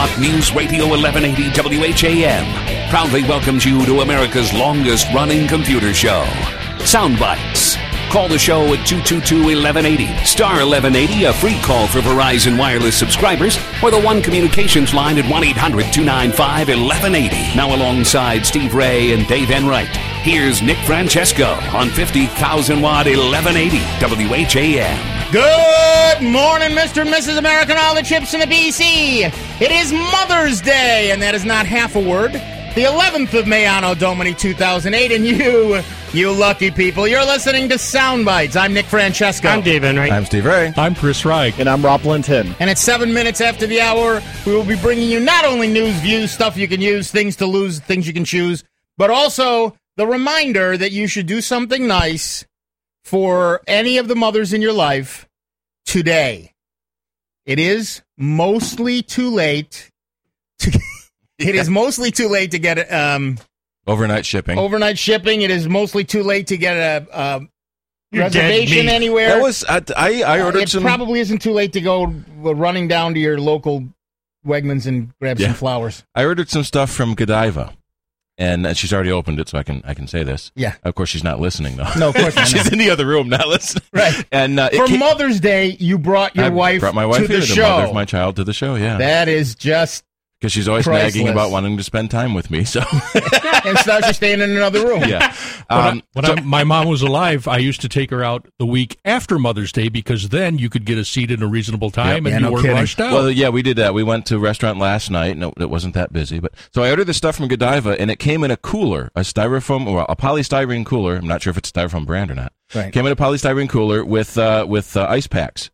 Talk News Radio 1180 WHAM proudly welcomes you to America's longest-running computer show, Soundbites. Call the show at 222-1180, star 1180, a free call for Verizon Wireless subscribers, or the One Communications line at 1-800-295-1180. Now alongside Steve Ray and Dave Enright, here's Nick Francesco on 50,000-watt 1180 WHAM. Good morning, Mr. and Mrs. America and all the chips in the BC. It is Mother's Day, and that is not half a word. The 11th of May Anno Domini 2008, and you lucky people, you're listening to Soundbites. I'm Nick Francesco. I'm Dave Enright. I'm Steve Ray. I'm Chris Reich. And I'm Rob Linton. And at 7 minutes after the hour, we will be bringing you not only news, views, stuff you can use, things to lose, things you can choose, but also the reminder that you should do something nice for any of the mothers in your life today. It is mostly too late to... It is mostly too late to get overnight shipping. Overnight shipping. It is mostly too late to get a reservation anywhere. That was I ordered some. It probably isn't too late to go running down to your local Wegmans and grab some flowers. I ordered some stuff from Godiva, and she's already opened it, so I can say this. Yeah. Of course, she's not listening though. No, of course not. She's in the other room, not listening. Right. And for Mother's Day, you brought your wife brought my wife to here, the show. The mother of my child, to the show. Yeah. That is just. Because she's always priceless. nagging about wanting to spend time with me, so and so she's staying in another room. Yeah. My mom was alive, I used to take her out the week after Mother's Day because then you could get a seat in a reasonable time and you weren't rushed out. Well, yeah, we did that. We went to a restaurant last night. No, it wasn't that busy, but so I ordered the stuff from Godiva, and it came in a cooler, a styrofoam or a polystyrene cooler. I'm not sure if it's a styrofoam brand or not. Right. Came in a polystyrene cooler with ice packs.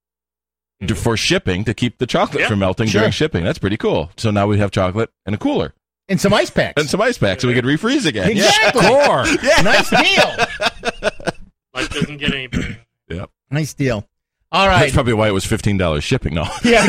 For shipping, to keep the chocolate from melting during shipping. That's pretty cool. So now we have chocolate and a cooler. And some ice packs. So we could refreeze again. Exactly. Yeah. Nice deal. Life doesn't get any better. Yep. Nice deal. All right. That's probably why it was $15 shipping, no? Yeah.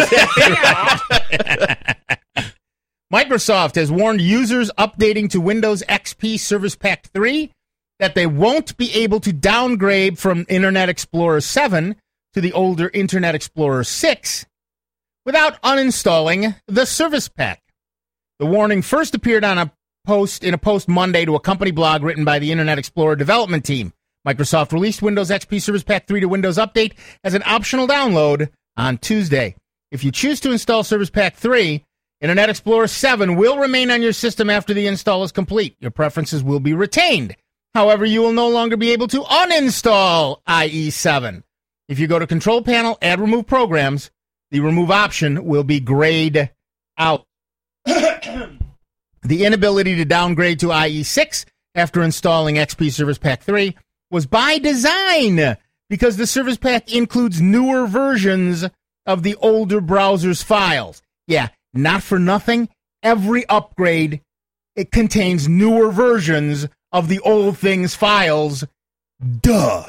Microsoft has warned users updating to Windows XP Service Pack 3 that they won't be able to downgrade from Internet Explorer 7 to the older Internet Explorer 6 without uninstalling the Service Pack. The warning first appeared on a post Monday to a company blog written by the Internet Explorer development team. Microsoft released Windows XP Service Pack 3 to Windows Update as an optional download on Tuesday. If you choose to install Service Pack 3, Internet Explorer 7 will remain on your system after the install is complete. Your preferences will be retained. However, you will no longer be able to uninstall IE7. If you go to Control Panel, Add Remove Programs, the Remove option will be grayed out. The inability to downgrade to IE6 after installing XP Service Pack 3 was by design because the Service Pack includes newer versions of the older browser's files. Yeah, not for nothing. Every upgrade, it contains newer versions of the old thing's files. Duh.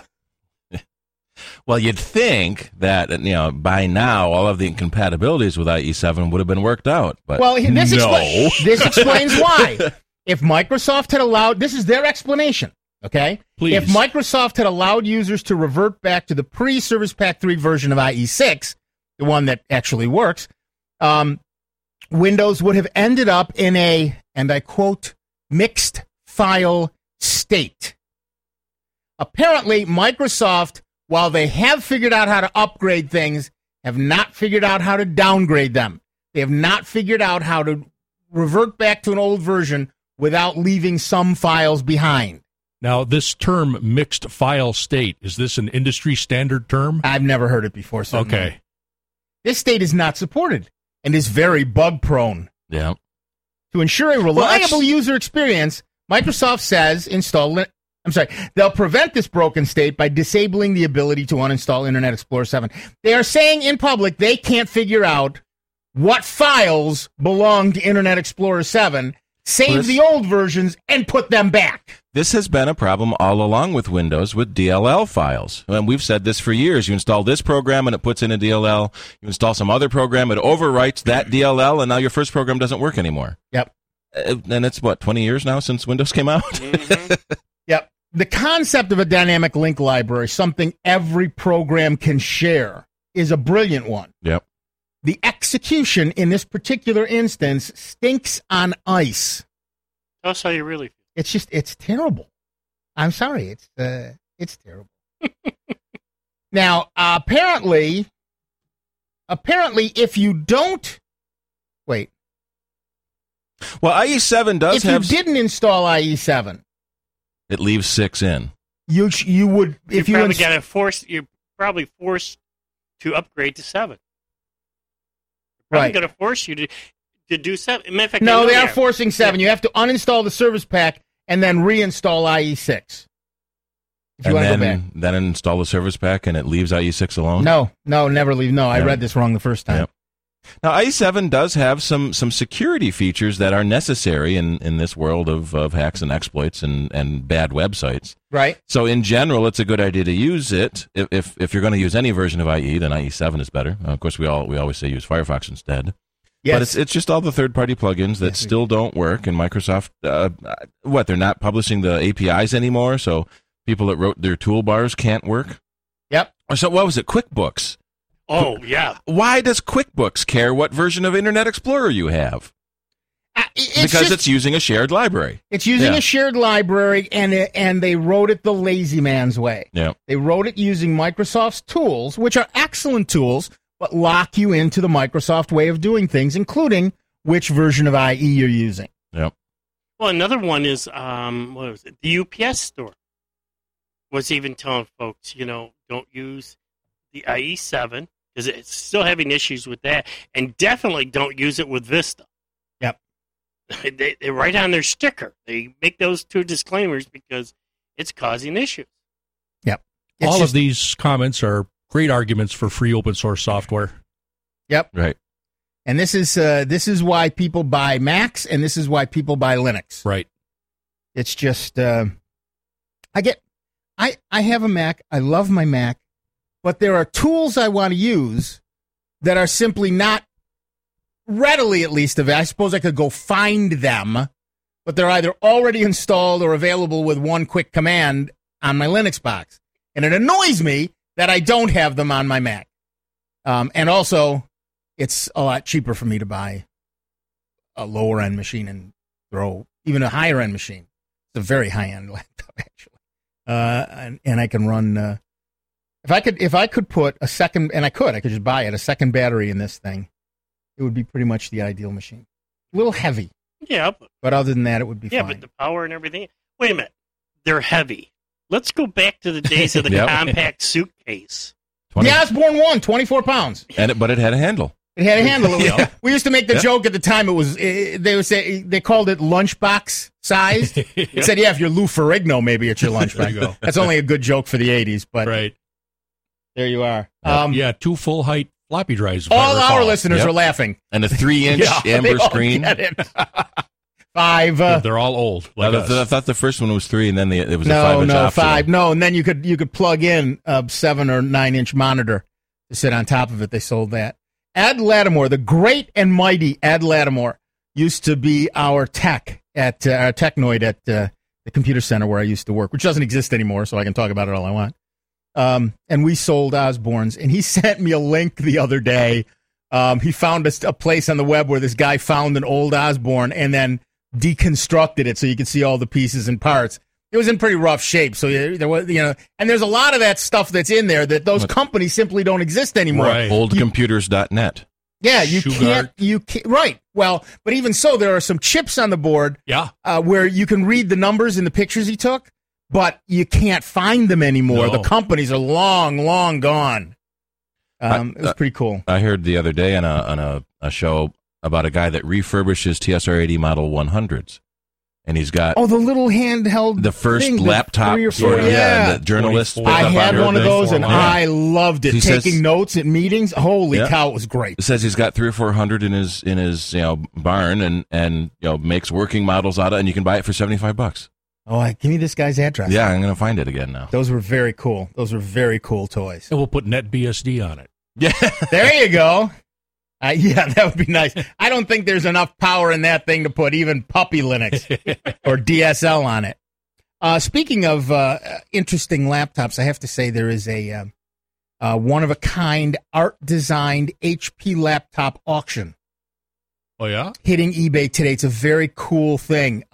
Well, you'd think that, by now all of the incompatibilities with IE7 would have been worked out, but this explains why. If Microsoft had allowed, this is their explanation, okay? Please. If Microsoft had allowed users to revert back to the pre-Service Pack 3 version of IE6, the one that actually works, Windows would have ended up in a, and I quote, mixed file state. Apparently, Microsoft, while they have figured out how to upgrade things, have not figured out how to downgrade them. They have not figured out how to revert back to an old version without leaving some files behind. Now, this term, mixed file state, is this an industry standard term? I've never heard it before. Certainly. Okay. This state is not supported and is very bug-prone. Yeah. To ensure a reliable user experience, Microsoft says they'll prevent this broken state by disabling the ability to uninstall Internet Explorer 7. They are saying in public they can't figure out what files belong to Internet Explorer 7, save the old versions, and put them back. This has been a problem all along with Windows with DLL files. And we've said this for years. You install this program and it puts in a DLL. You install some other program, it overwrites that DLL, and now your first program doesn't work anymore. Yep. And it's, 20 years now since Windows came out? Mm-hmm. Yep. The concept of a dynamic link library, something every program can share, is a brilliant one. Yep. the execution in this particular instance stinks on ice. Tell us how you really feel. It's terrible. I'm sorry. It's terrible. Now, apparently, if you don't wait, Well, IE7 does if have. you didn't install IE7, It leaves 6 in. you would if you You're probably forced to upgrade to 7. Probably right. going to force you to do 7. Matter of fact, No, I know they are forcing 7. You have to uninstall the service pack and then reinstall IE6. If you And want to go back. then install the service pack and it leaves IE6 alone? No, never leave. No, I Yeah. read this wrong the first time. Yep. Now, IE7 does have some security features that are necessary in this world of hacks and exploits and bad websites. Right? So in general, it's a good idea to use it. If you're going to use any version of IE, then IE7 is better. Of course, we always say use Firefox instead. Yes. But it's just all the third-party plugins that still don't work. And Microsoft, they're not publishing the APIs anymore, so people that wrote their toolbars can't work. Yep. So what was it? QuickBooks. Oh, yeah. Why does QuickBooks care what version of Internet Explorer you have? Because it's using a shared library. It's using Yeah. a shared library, and they wrote it the lazy man's way. Yeah. They wrote it using Microsoft's tools, which are excellent tools, but lock you into the Microsoft way of doing things, including which version of IE you're using. Yep. Well, another one is, what was it? The UPS store was even telling folks, don't use the IE7 because it's still having issues with that, and definitely don't use it with Vista. Yep. They write on their sticker. They make those 2 disclaimers because it's causing issues. Yep. All of these comments are great arguments for free open source software. Yep. Right. And this is why people buy Macs, and this is why people buy Linux. Right. It's just I have a Mac. I love my Mac, but there are tools I want to use that are simply not readily, at least, available. I suppose I could go find them, but they're either already installed or available with one quick command on my Linux box. And it annoys me that I don't have them on my Mac. And also, it's a lot cheaper for me to buy a lower-end machine and throw even a higher-end machine. It's a very high-end laptop, actually. And I can run. If I could put a second, and I could just buy it, a second battery in this thing. It would be pretty much the ideal machine. A little heavy, Yeah, but other than that, it would be fine. but the power and everything. Wait a minute, they're heavy. Let's go back to the days of the Yep. compact suitcase. The Osborne 1, 24 pounds. But it had a handle. It had a handle. Yeah. We used to make the joke at the time. It was they would say they called it lunchbox sized. It said, "Yeah, if you're Lou Ferrigno, maybe it's your lunchbox." There you go. That's only a good joke for the '80s, but Right. there you are. Yeah, 2 full height floppy drives. if I All our recall. listeners Yep. are laughing. And a 3-inch They amber all screen. get it. 5. They're all old. Like us. I thought the first one was 3, and then it was a No, 5-inch optional. 5. No, and then you could plug in a 7 or 9-inch monitor to sit on top of it. They sold that. Ed Lattimore, the great and mighty Ed Lattimore, used to be our tech at our technoid at the computer center where I used to work, which doesn't exist anymore, so I can talk about it all I want. And we sold Osbornes, and he sent me a link the other day. He found a place on the web where this guy found an old Osborne and then deconstructed it so you could see all the pieces and parts. It was in pretty rough shape, so there was, and there's a lot of that stuff that's in there that those companies simply don't exist anymore. Right. Oldcomputers.net. Yeah, you Shugart. can't, right. Well, but even so, there are some chips on the board Yeah. where you can read the numbers in the pictures he took, but you can't find them anymore. No. The companies are long, long gone. It was pretty cool. I heard the other day on a show about a guy that refurbishes TSR-80 Model 100s. And he's got Oh, the little handheld the first thing, the laptop, 3 or 4, that journalists 24. pick I up had on one of everything. those, and Yeah. I loved it. He Taking says- notes at meetings, holy Yeah. cow, it was great. It says he's got 300 or 400 in his barn and makes working models out of it, and you can buy it for $75. Oh, give me this guy's address. Yeah, I'm gonna find it again now. Those were very cool. Those were very cool toys. And we'll put NetBSD on it. Yeah, There you go. Yeah, that would be nice. I don't think there's enough power in that thing to put even Puppy Linux or DSL on it. Speaking of interesting laptops, I have to say there is a one-of-a-kind art-designed HP laptop auction. Oh, yeah? Hitting eBay today. It's a very cool thing.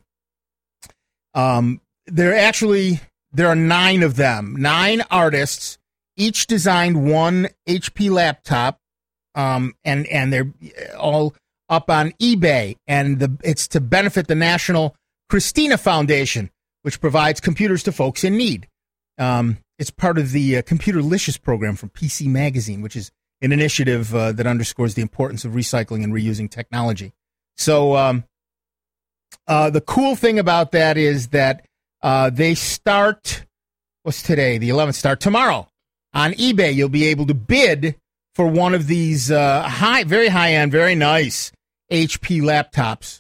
There are 9 of them. 9 artists, each designed one HP laptop, and they're all up on eBay. And it's to benefit the National Christina Foundation, which provides computers to folks in need. It's part of the Computerlicious program from PC Magazine, which is an initiative that underscores the importance of recycling and reusing technology. So the cool thing about that is that they start, what's today? The 11th start tomorrow. On eBay, you'll be able to bid for one of these very high-end, very nice HP laptops,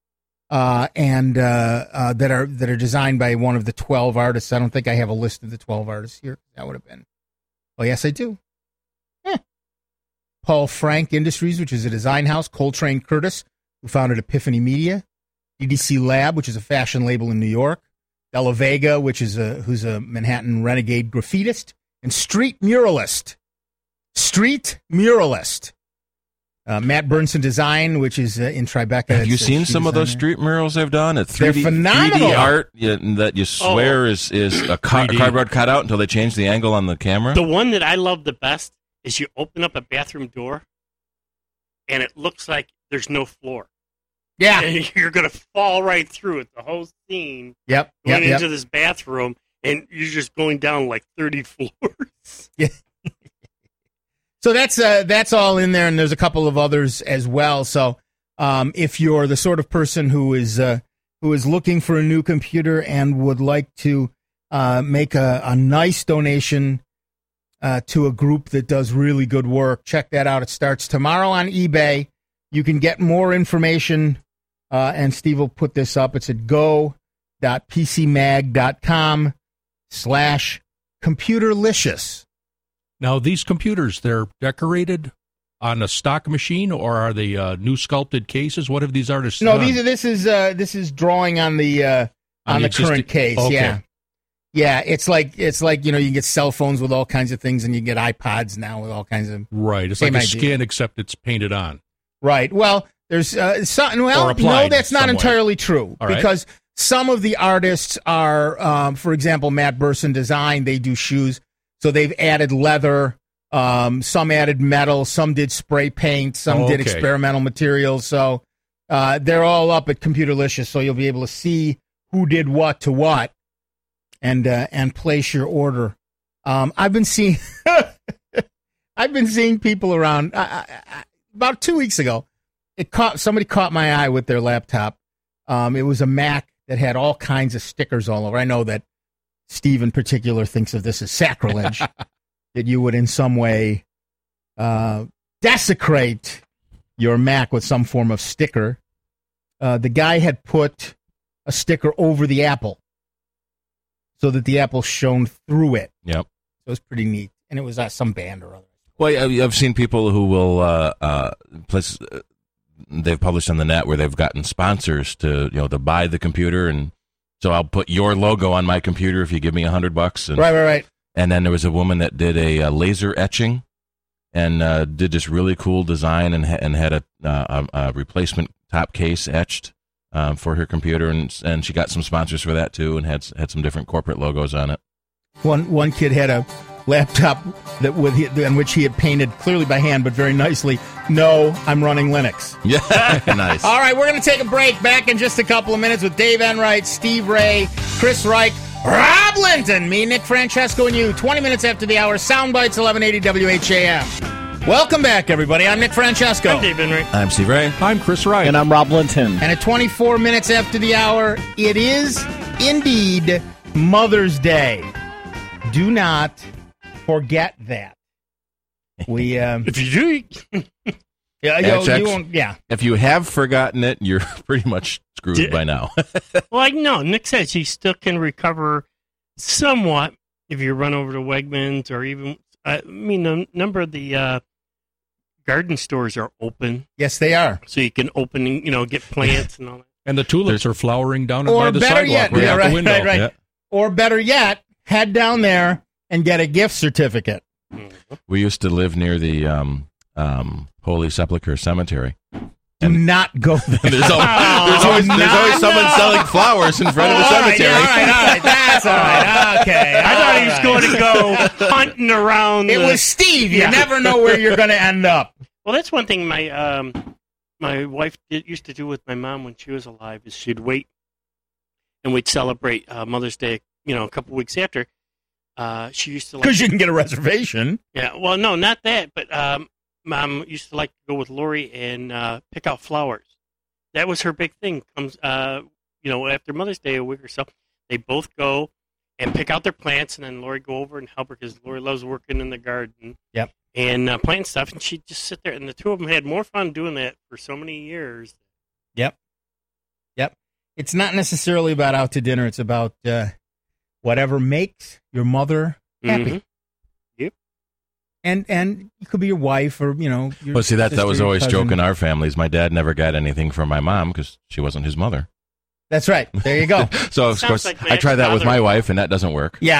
that are designed by one of the 12 artists. I don't think I have a list of the 12 artists here. That would have been. Oh, yes, I do. Paul Frank Industries, which is a design house. Coltrane Curtis, who founded Epiphany Media. DDC Lab, which is a fashion label in New York. Della Vega, who's a Manhattan renegade graffitist. And Street Muralist. Matt Burnson Design, which is in Tribeca. Have you seen some of those street murals they've done? It's 3D, they're phenomenal. 3D art that you swear is a cardboard cutout until they change the angle on the camera. The one that I love the best is you open up a bathroom door, and it looks like there's no floor. Yeah. And you're going to fall right through it. The whole scene going into this bathroom, and you're just going down like 30 floors. Yeah. So that's all in there, and there's a couple of others as well. So if you're the sort of person who is looking for a new computer and would like to make a nice donation to a group that does really good work, check that out. It starts tomorrow on eBay. You can get more information, and Steve will put this up. It's at go.pcmag.com/computerlicious. Now, these computers, they're decorated on a stock machine, or are they new sculpted cases? What have these artists done? No, this is drawing on the current case. Okay. Yeah. It's like you can get cell phones with all kinds of things, and you get iPods now with all kinds of right. It's like a skin, except it's painted on. Right. Well, there's something. Well, no, that's not entirely true because some of the artists are, for example, Matt Burson Design. They do shoes. So they've added leather, some added metal, some did spray paint, some did experimental materials. So they're all up at Computerlicious, so you'll be able to see who did what to what and place your order. I've been seeing people around. About 2 weeks ago, somebody caught my eye with their laptop. It was a Mac that had all kinds of stickers all over. I know that Steve in particular thinks of this as sacrilege, that you would in some way desecrate your Mac with some form of sticker. The guy had put a sticker over the Apple so that the Apple shone through it. Yep. So it was pretty neat. And it was some band or other. Well, I've seen people who will they've published on the net where they've gotten sponsors to buy the computer, and so I'll put your logo on my computer if you give me $100. And, right. And then there was a woman that did a laser etching and did this really cool design and had a replacement top case etched for her computer, and she got some sponsors for that too, and had some different corporate logos on it. One kid had a laptop on which he had painted clearly by hand, but very nicely, "No, I'm running Linux." Yeah, nice. All right, we're going to take a break. Back in just a couple of minutes with Dave Enright, Steve Ray, Chris Reich, Rob Linton, me, Nick Francesco, and you. 20 minutes after the hour, Soundbites, 1180 WHAM. Welcome back, everybody. I'm Nick Francesco. I'm Dave Enright. I'm Steve Ray. I'm Chris Reich. And I'm Rob Linton. And at 24 minutes after the hour, it is indeed Mother's Day. Do not forget that. We if you do, you won't. Yeah. If you have forgotten it, you're pretty much screwed by now. Well, no. Nick says you still can recover somewhat if you run over to Wegmans or even. A number of the garden stores are open. Yes, they are. So you can open, get plants and all that. And the tulips are flowering down by the better sidewalk yet, out the window. Right. Yeah. Or better yet, head down there and get a gift certificate. We used to live near the Holy Sepulchre Cemetery. Do not go there. There's always someone selling flowers in front of the cemetery. All right. That's all right. Okay. I thought he was going to go hunting around. It was Steve. You never know where you're going to end up. Well, that's one thing my wife used to do with my mom when she was alive is she'd wait and we'd celebrate Mother's Day, a couple weeks after. She used to because you can get a reservation. Yeah, well, no, not that, but Mom used to like to go with Lori and pick out flowers. That was her big thing. Comes, after Mother's Day, a week or so, they both go and pick out their plants, and then Lori go over and help her because Lori loves working in the garden. Yep. And planting stuff, and she'd just sit there, and the two of them had more fun doing that for so many years. Yep. It's not necessarily about out to dinner. It's about whatever makes your mother happy. Mm-hmm. Yep. And it could be your wife or, your Well, see, that was sister, always cousin. joke in our families. My dad never got anything from my mom because she wasn't his mother. That's right. There you go. So, of Sounds course, like I tried that with my father. wife, and that doesn't work. Yeah.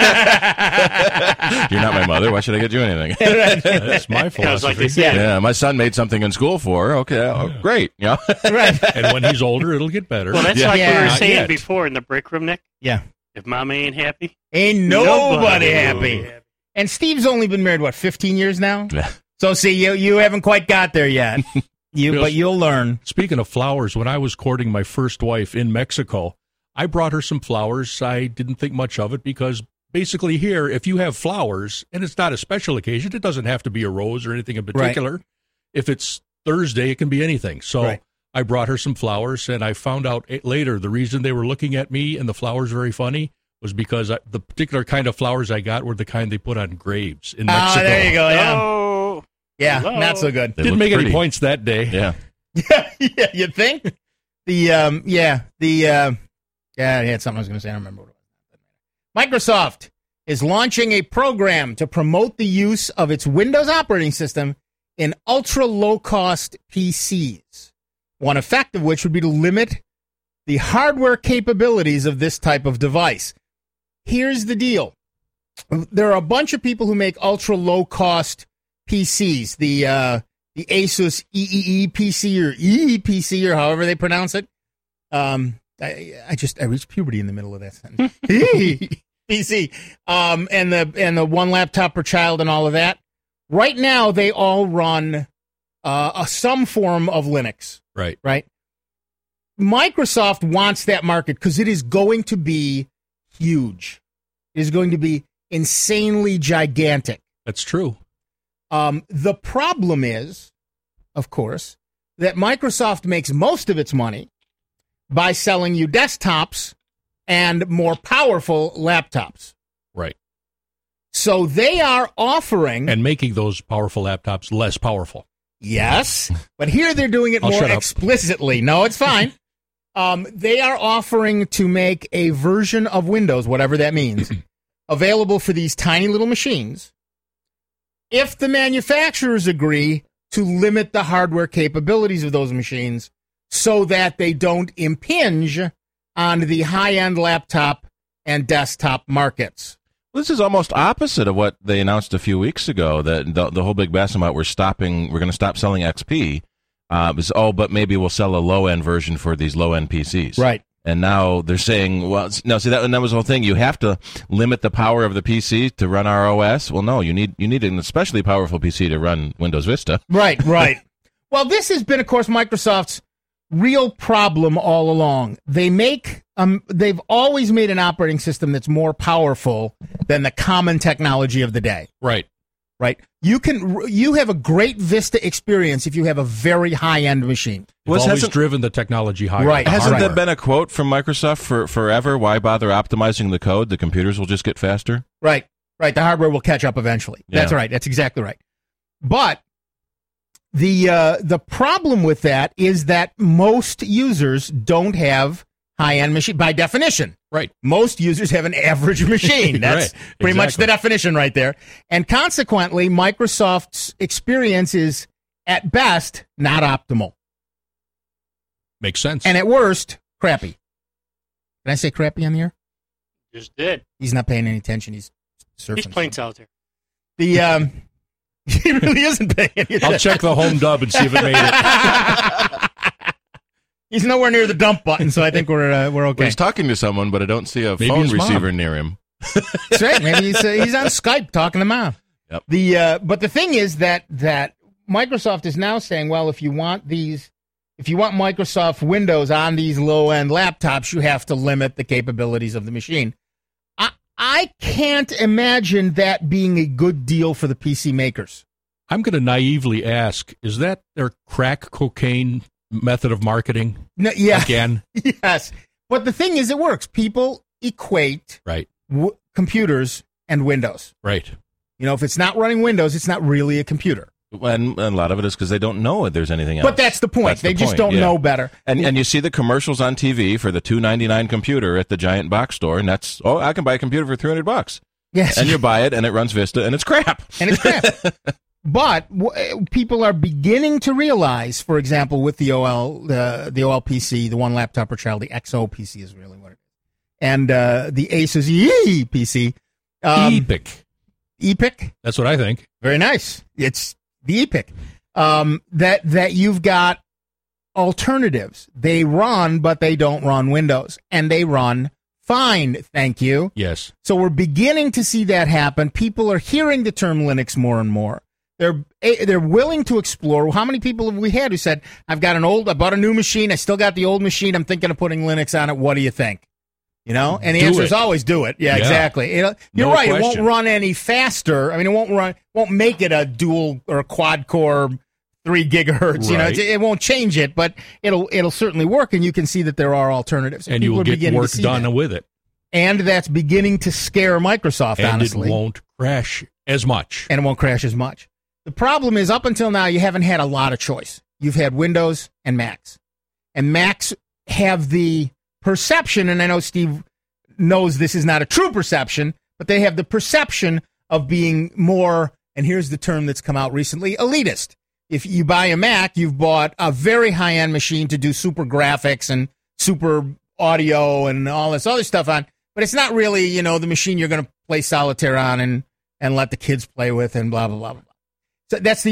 You're not my mother. Why should I get you anything? That's my That was like philosophy. they said. Yeah, my son made something in school for her. Okay, great. Yeah. Right. And when he's older, it'll get better. Well, that's Yeah. like we Yeah. were Not saying yet. before in the break room, Nick. Yeah. If Mama ain't happy, Ain't nobody happy. And Steve's only been married, 15 years now? Yeah. So, see, you haven't quite got there yet. But you'll learn. Speaking of flowers, when I was courting my first wife in Mexico, I brought her some flowers. I didn't think much of it because basically here, if you have flowers, and it's not a special occasion, it doesn't have to be a rose or anything in particular. If it's Thursday, it can be anything. So Right. I brought her some flowers, and I found out later the reason they were looking at me and the flowers very funny was because the particular kind of flowers I got were the kind they put on graves in Mexico. Oh, there you go. Yeah. Oh, Yeah, Hello. not so good. They Didn't look make pretty. any points that day. Yeah. Yeah, you think? Yeah, I had something I was going to say. I don't remember what it was. Microsoft is launching a program to promote the use of its Windows operating system in ultra-low-cost PCs. One effect of which would be to limit the hardware capabilities of this type of device. Here's the deal. There are a bunch of people who make ultra-low-cost PCs. The Asus EEE PC or EEPC or however they pronounce it. I reached puberty in the middle of that sentence. PC. And the one laptop per child and all of that. Right now, they all run some form of Linux. Right. Microsoft wants that market because it is going to be huge. It is going to be insanely gigantic. That's true. The problem is, of course, that Microsoft makes most of its money by selling you desktops and more powerful laptops. Right. So they are offering... And making those powerful laptops less powerful. Yes, but here they're doing it I'll more shut up. explicitly. No, it's fine. They are offering to make a version of Windows, whatever that means, available for these tiny little machines if the manufacturers agree to limit the hardware capabilities of those machines so that they don't impinge on the high-end laptop and desktop markets. This is almost opposite of what they announced a few weeks ago, that the whole big bass about we're going to stop selling XP. But maybe we'll sell a low-end version for these low-end PCs. Right. And now they're saying, well, no, see, that was the whole thing. You have to limit the power of the PC to run our OS. Well, no, you need an especially powerful PC to run Windows Vista. Right. Well, this has been, of course, Microsoft's real problem all along. They've always made an operating system that's more powerful than the common technology of the day. Right. You have a great Vista experience if you have a very high-end machine. They've always driven the technology higher. Right. Hasn't Right. there been a quote from Microsoft for forever? Why bother optimizing the code? The computers will just get faster. Right. The hardware will catch up eventually. Yeah. That's right. That's exactly right. But the problem with that is that most users don't have high-end machine by definition. Right. Most users have an average machine. That's Right. pretty much Exactly. the definition right there. And consequently, Microsoft's experience is, at best, not optimal. Makes sense. And at worst, crappy. Can I say crappy on the air? just did. He's not paying any attention. He's surfing. These planes out there. The he really isn't paying attention. I'll check the home dub and see if it made it. He's nowhere near the dump button, so I think we're okay. Well, he's talking to someone, but I don't see a Maybe phone his mom. receiver near him. That's right. Maybe he's on Skype talking to mom. Yep. But the thing is that Microsoft is now saying, well, if you want Microsoft Windows on these low-end laptops, you have to limit the capabilities of the machine. I can't imagine that being a good deal for the PC makers. I'm going to naively ask, is that their crack cocaine method of marketing? No, yeah. Again? Yes. But the thing is, it works. People equate Right. Computers and Windows. Right. You know, if it's not running Windows, it's not really a computer. And a lot of it is because they don't know if there's anything else. But that's the point. That's the They just point, don't yeah. know better. And you see the commercials on TV for the $299 computer at the giant box store, and that's, I can buy a computer for $300. Yes. And you buy it, and it runs Vista, and it's crap. And it's crap. But people are beginning to realize, for example, with the OL PC, the one laptop per child, the XO PC is really what it is, and the Asus PC. Epic. That's what I think. Very nice. It's the Epic. That you've got alternatives. They run, but they don't run Windows, and they run fine. Thank you. Yes. So we're beginning to see that happen. People are hearing the term Linux more and more. They're willing to explore. How many people have we had who said, I bought a new machine. I still got the old machine. I'm thinking of putting Linux on it. What do you think? You know, and the answer is always do it. Yeah, exactly. You're right. question. It won't run any faster. I mean, won't make it a dual or a quad core 3 gigahertz. Right. You know, it won't change it, but it'll certainly work. And you can see that there are alternatives. And you will get work done with it. And that's beginning to scare Microsoft, and honestly. It won't crash as much. And it won't crash as much. The problem is, up until now, you haven't had a lot of choice. You've had Windows and Macs. And Macs have the perception, and I know Steve knows this is not a true perception, but they have the perception of being more, and here's the term that's come out recently, elitist. If you buy a Mac, you've bought a very high-end machine to do super graphics and super audio and all this other stuff on, but it's not really, the machine you're going to play solitaire on and let the kids play with and blah, blah, blah, blah. So that's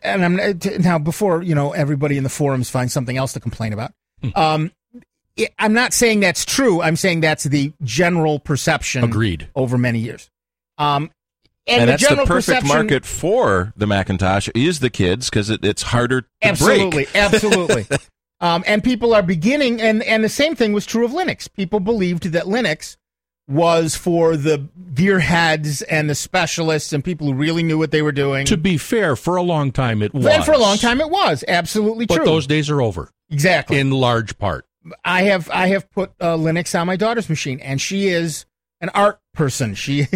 now before, everybody in the forums finds something else to complain about. I'm not saying that's true. I'm saying that's the general perception. Agreed. Over many years. And that's the perfect market for the Macintosh is the kids because it's harder to break. Absolutely. And people are beginning, and the same thing was true of Linux. People believed that Linux was for the gearheads and the specialists and people who really knew what they were doing. To be fair, for a long time it was. And for a long time it was. Absolutely true. But those days are over. Exactly. In large part. I have put Linux on my daughter's machine, and she is an art person. She's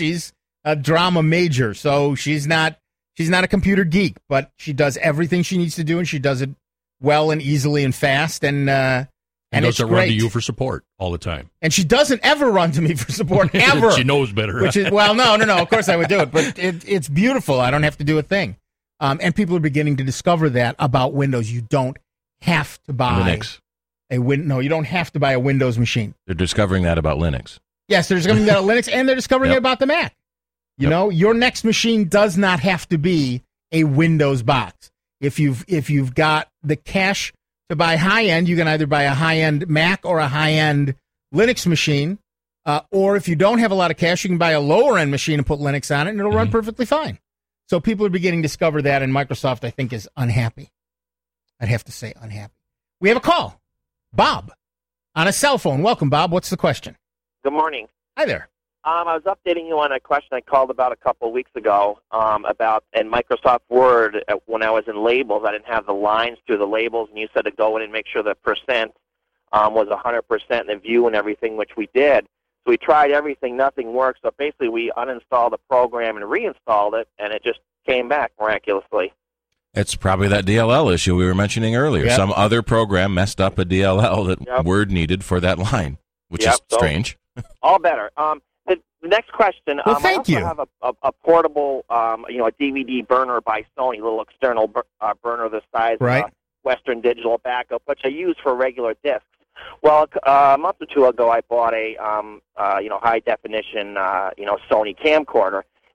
a drama major, so she's not a computer geek, but she does everything she needs to do, and she does it well and easily and fast, and doesn't it's run great. to you for support all the time. And she doesn't ever run to me for support, ever. She knows better. Which is, well, no. Of course I would do it, but it's beautiful. I don't have to do a thing. And people are beginning to discover that about Windows. You don't have to buy Linux. You don't have to buy a Windows machine. They're discovering that about Linux. Yes, they're discovering that about Linux, and they're discovering it about the Mac. Your next machine does not have to be a Windows box. If you've got the cash to buy high-end, you can either buy a high-end Mac or a high-end Linux machine, or if you don't have a lot of cash, you can buy a lower-end machine and put Linux on it, and it'll run perfectly fine. So people are beginning to discover that, and Microsoft, I think, is unhappy. I'd have to say unhappy. We have a call. Bob, on a cell phone. Welcome, Bob. What's the question? Good morning. Hi there. I was updating you on a question I called about a couple of weeks ago about in Microsoft Word when I was in labels. I didn't have the lines through the labels, and you said to go in and make sure the percent was 100% in the view and everything, which we did. So we tried everything. Nothing worked. So basically we uninstalled the program and reinstalled it, and it just came back miraculously. It's probably that DLL issue we were mentioning earlier. Yep. Some other program messed up a DLL that Word needed for that line, which is strange. All better. The next question. Well, thank you. I also have a portable, a DVD burner by Sony, little external burner the size of a Western Digital backup, which I use for regular discs. Well, a month or two ago, I bought a high definition Sony camcorder,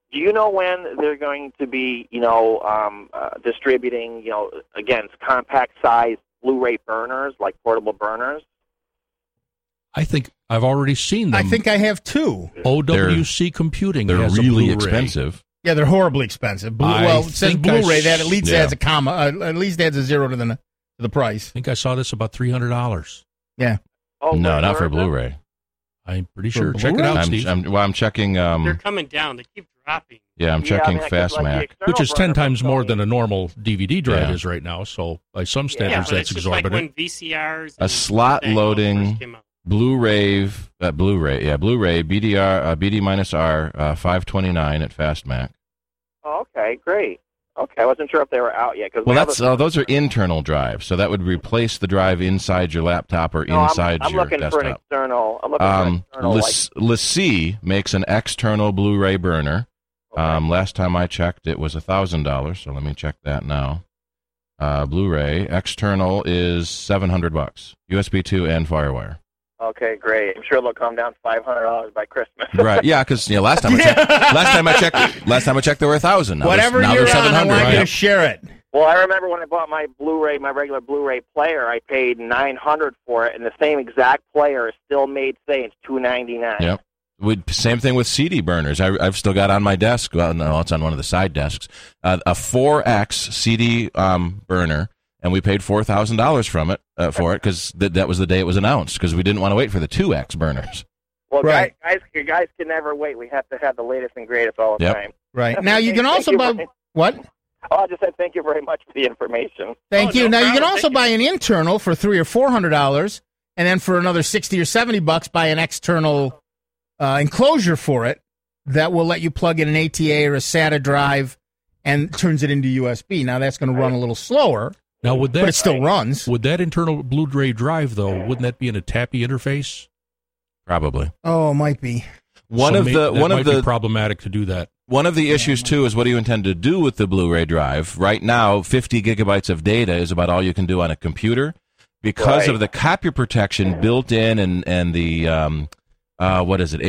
Do you know when they're going to be, distributing, again, compact size Blu-ray burners, like portable burners? I think I've already seen them. I think I have two. OWC Computing. They're has a really Blu-ray. expensive. Yeah, they're horribly expensive. Well, it says think Blu-ray. That at least yeah. adds a comma. At least adds a zero to the price. I think I saw this about $300. Yeah. Oh, No, not for where is it? Blu-ray. I'm pretty For sure. Check it out, I'm Steve. checking. They're coming down. They keep dropping. Yeah, I'm Yeah, checking I mean, 'cause, like, the FastMac. external Which is 10 burner times from more Sony- than a normal DVD drive Yeah. is right now. So by some Yeah, standards, but that's it's just like exorbitant. when VCRs. A and slot everything all loading first came out. Blu-ray BDR BD-R 529 at FastMac. Oh, okay, great. Okay, I wasn't sure if they were out yet. Cause Well, my that's other- those are internal drives, so that would replace the drive inside your laptop or No, inside I'm your looking desktop. for an external. I'm looking for an external. LaCie makes an external Blu-ray burner. Okay. Last time I checked, it was $1,000. So let me check that now. Blu-ray external is $700. USB 2 and FireWire. Okay, great. I'm sure they'll come down $500 by Christmas. Right? Yeah, because last time I checked, there were 1,000. Whatever now you're they're on, I 700. want you to share it. Well, I remember when I bought my regular Blu-ray player, I paid $900 for it, and the same exact player is still made today. It's $299. Yep. Same thing with CD burners. I've still got on my desk. Well, no, it's on one of the side desks. A 4X CD burner, and we paid $4,000 from it for it because that was the day it was announced because we didn't want to wait for the 2X burners. Well, Right. guys can never wait. We have to have the latest and greatest all the Yep. time. Right. Now, you can Thank also you buy... very- What? Oh, I just said thank you very much for the information. Thank Oh, you. no Now, you can problem. also Thank buy an internal for $300 or $400, and then for another $60 or $70, buy an external enclosure for it that will let you plug in an ATA or a SATA drive and turns it into USB. Now, that's going to run a little slower, Now, would that but it still runs. would that internal Blu-ray drive though? Wouldn't that be in a TAPI interface? Probably. Oh, it might be. One So of that the might be problematic to do that. One of the issues, too, is what do you intend to do with the Blu-ray drive? Right now, 50 gigabytes of data is about all you can do on a computer. Because Right. of the copy protection built in and the, what is it,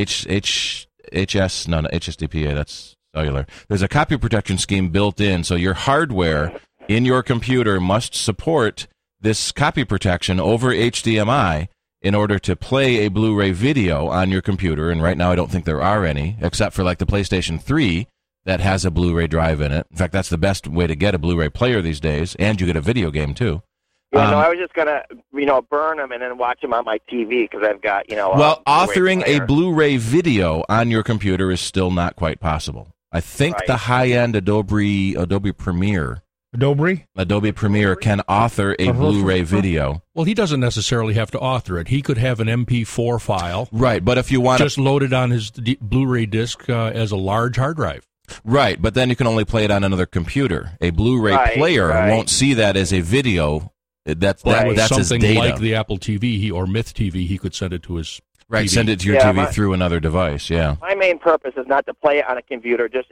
HS, no, HSDPA, that's cellular. There's a copy protection scheme built in, so your hardware in your computer must support this copy protection over HDMI in order to play a Blu-ray video on your computer, and right now I don't think there are any, except for like the PlayStation 3 that has a Blu-ray drive in it. In fact, that's the best way to get a Blu-ray player these days, and you get a video game too. Yeah, no, I was just gonna, burn them and then watch them on my TV because I've got, Well, a Blu-ray authoring a player. Blu-ray video on your computer is still not quite possible. I think Right. the high-end Adobe Premiere Adobe? can author a Blu-ray video. Well, he doesn't necessarily have to author it. He could have an MP4 file, Right, but if you want just load it on his Blu-ray disc as a large hard drive. right, but then you can only play it on another computer. A Blu-ray Right, player right. won't see that as a video. That's Right. that's his Something data. like the Apple TV or Myth TV, he could send it to his Right, TV. send it to your Yeah, TV through another device. Yeah. My main purpose is not to play it on a computer. The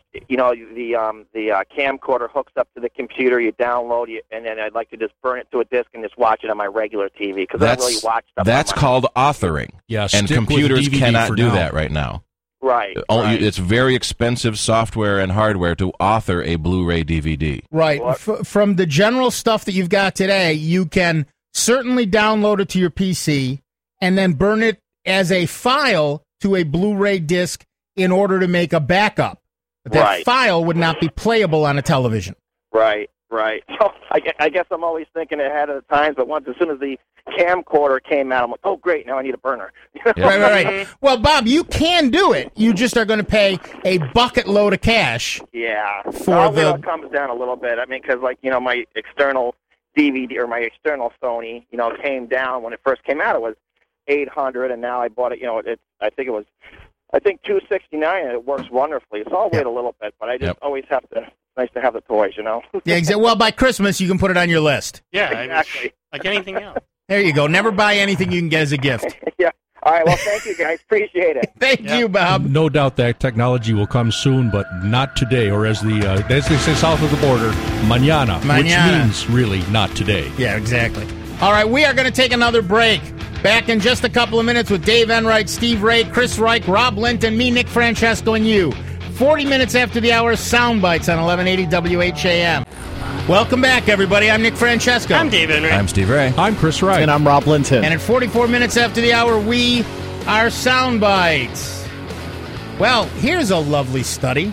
camcorder hooks up to the computer. You download it, and then I'd like to just burn it to a disc and just watch it on my regular TV because I don't really watch stuff. That's on my, called authoring, Yeah, and stick with computers DVD cannot for do now. that right now. right. It's very expensive software and hardware to author a Blu-ray DVD. Right. What? From the general stuff that you've got today, you can certainly download it to your PC and then burn it as a file to a Blu-ray disc in order to make a backup. But that Right. file would not be playable on a television. Right. So I guess I'm always thinking ahead of the times, but as soon as the camcorder came out, I'm like, oh, great, now I need a burner. Right. Well, Bob, you can do it. You just are going to pay a bucket load of cash. Yeah. For I'll wait the- till it comes down a little bit. I mean, because, my external DVD or my external Sony, came down when it first came out. It was $800, and now I bought it, I think $269, and it works wonderfully. So I'll wait a little bit, but I just always have to, nice to have the toys, Yeah, exactly. Well, by Christmas, you can put it on your list. Yeah, I mean, Exactly. like anything else. There you go. Never buy anything you can get as a gift. Yeah. All right, well, thank you, guys. Appreciate it. Thank you, Bob. No doubt that technology will come soon, but not today, or as they say south of the border, mañana, which Mañana. means really not today. Yeah, exactly. All right, we are going to take another break. Back in just a couple of minutes with Dave Enright, Steve Ray, Chris Reich, Rob Linton, me, Nick Francesco, and you. 40 minutes after the hour, Sound Bites on 1180 WHAM. Welcome back, everybody. I'm Nick Francesco. I'm Dave Henry. I'm Steve Ray. I'm Chris Wright. And I'm Rob Linton. And at 44 minutes after the hour, we are Sound Bites. Well, here's a lovely study.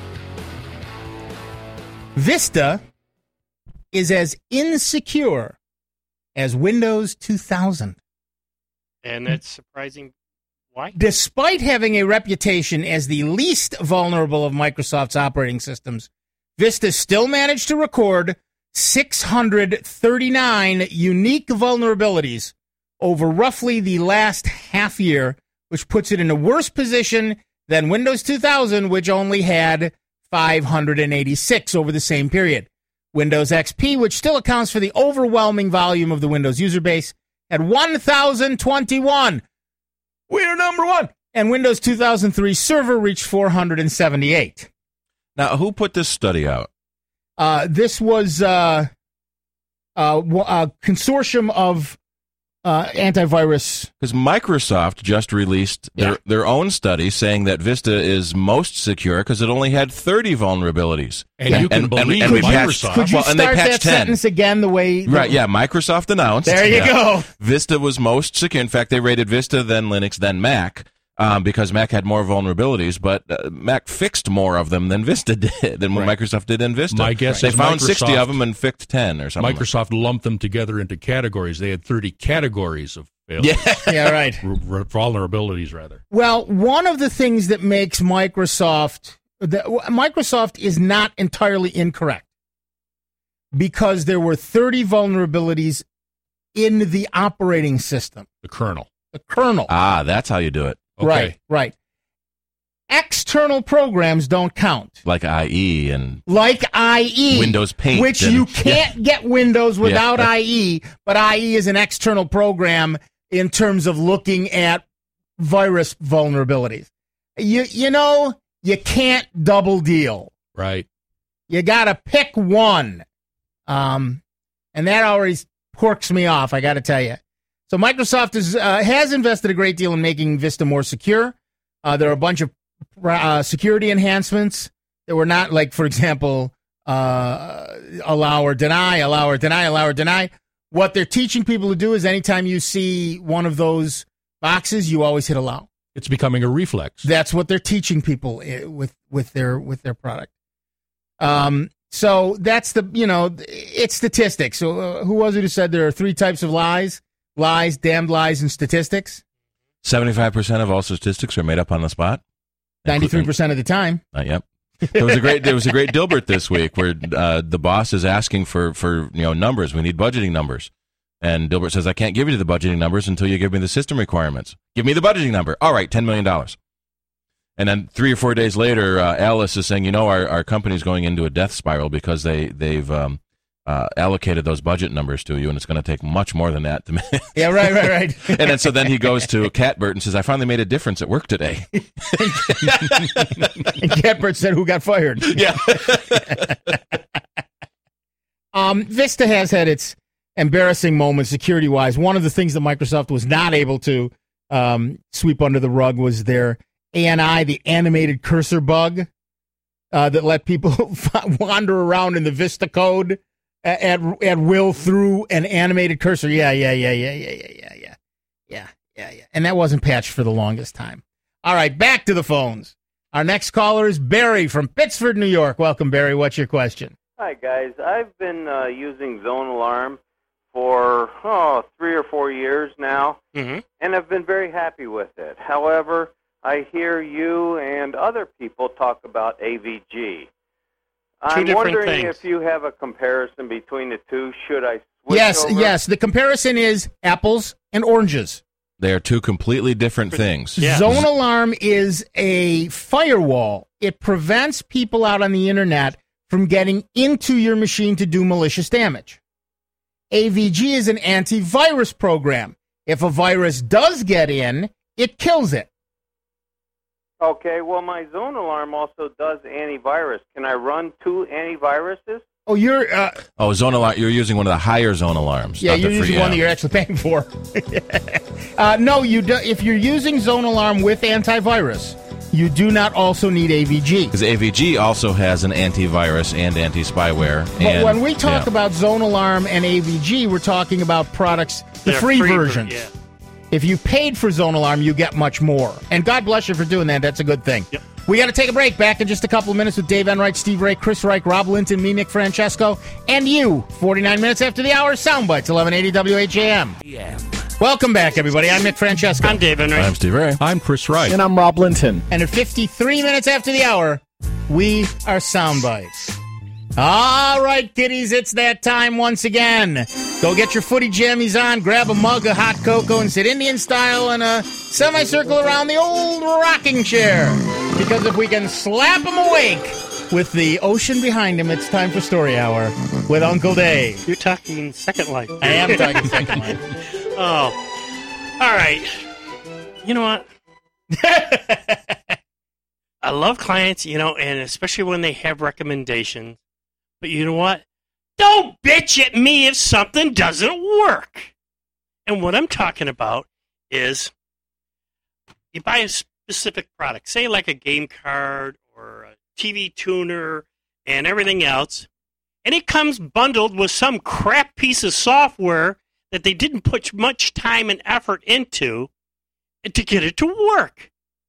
Vista is as insecure as Windows 2000. And that's surprising. Why? Despite having a reputation as the least vulnerable of Microsoft's operating systems, Vista still managed to record 639 unique vulnerabilities over roughly the last half year, which puts it in a worse position than Windows 2000, which only had 586 over the same period. Windows XP, which still accounts for the overwhelming volume of the Windows user base, had 1,021. We're number one. And Windows 2003 Server reached 478. Now, who put this study out? This was a consortium of antivirus. Because Microsoft just released their own study saying that Vista is most secure because it only had 30 vulnerabilities. And you can believe we Microsoft. Could you and they start patched that 10. sentence again the way... Right, yeah, Microsoft announced. There you go. Vista was most secure. In fact, they rated Vista, then Linux, then Mac, because Mac had more vulnerabilities, but Mac fixed more of them than Vista did, than what Microsoft did in Vista. My guess they is found 60 Microsoft- of them and fixed 10 or something. Microsoft lumped them together into categories. They had 30 categories of failures. Yeah, right. Vulnerabilities, rather. Well, one of the things that makes Microsoft is not entirely incorrect, because there were 30 vulnerabilities in the operating system, The kernel. the kernel. That's how you do it. Okay. Right. External programs don't count. Like IE and Like IE. Windows Paint. Which and- you can't get Windows without IE, but IE is an external program in terms of looking at virus vulnerabilities. You know, you can't double deal. Right. You got to pick one. And that always quirks me off, I got to tell you. So Microsoft has invested a great deal in making Vista more secure. There are a bunch of security enhancements that were not, like, for example, allow or deny, allow or deny, allow or deny. What they're teaching people to do is anytime you see one of those boxes, you always hit allow. It's becoming a reflex. That's what they're teaching people with their product. So that's it's statistics. So who was it who said there are three types of lies? Lies, damned lies, and statistics. 75% of all statistics are made up on the spot. 93% of the time. Yep. There was a great Dilbert this week where the boss is asking for numbers. We need budgeting numbers. And Dilbert says, I can't give you the budgeting numbers until you give me the system requirements. Give me the budgeting number. All right, $10 million. And then 3 or 4 days later, Alice is saying, our company's going into a death spiral because they've allocated those budget numbers to you, and it's going to take much more than that to make. Yeah, right. And then he goes to Catbert and says, I finally made a difference at work today. And Catbert said, who got fired? Yeah. Vista has had its embarrassing moments security-wise. One of the things that Microsoft was not able to sweep under the rug was their ANI, the animated cursor bug, that let people wander around in the Vista code at will through an animated cursor. Yeah. And that wasn't patched for the longest time. All right, back to the phones. Our next caller is Barry from Pittsford, New York. Welcome, Barry. What's your question? Hi, guys. I've been using Zone Alarm for 3 or 4 years now, and I've been very happy with it. However, I hear you and other people talk about AVG. I'm wondering if you have a comparison between the two. Should I switch over? Yes. The comparison is apples and oranges. They are two completely different things. Yeah. Zone Alarm is a firewall. It prevents people out on the internet from getting into your machine to do malicious damage. AVG is an antivirus program. If a virus does get in, it kills it. Okay, well, my Zone Alarm also does antivirus. Can I run 2 antiviruses? Oh, you're... Zone Alarm. You're using one of the higher Zone Alarms. Yeah, not you're the free, using one that you're actually paying for. No, you do, if you're using Zone Alarm with antivirus, you do not also need AVG. Because AVG also has an antivirus and anti-spyware. But when we talk about Zone Alarm and AVG, we're talking about products, the free versions. Yeah. If you paid for Zone Alarm, you get much more. And God bless you for doing that. That's a good thing. Yep. We got to take a break. Back in just a couple of minutes with Dave Enright, Steve Ray, Chris Reich, Rob Linton, me, Nick Francesco, and you. 49 minutes after the hour, Soundbites, 1180 WHAM. Yeah. Welcome back, everybody. I'm Nick Francesco. I'm Dave Enright. I'm Steve Ray. I'm Chris Wright. And I'm Rob Linton. And at 53 minutes after the hour, we are Soundbites. All right, kiddies, it's that time once again. Go get your footy jammies on, grab a mug of hot cocoa, and sit Indian style in a semicircle around the old rocking chair. Because if we can slap them awake with the ocean behind him, it's time for Story Hour with Uncle Dave. You're talking Second Life. I am talking Second Life. Oh, all right. You know what? I love clients, and especially when they have recommendations. But you know what? Don't bitch at me if something doesn't work. And what I'm talking about is you buy a specific product, say like a game card or a TV tuner and everything else, and it comes bundled with some crap piece of software that they didn't put much time and effort into to get it to work.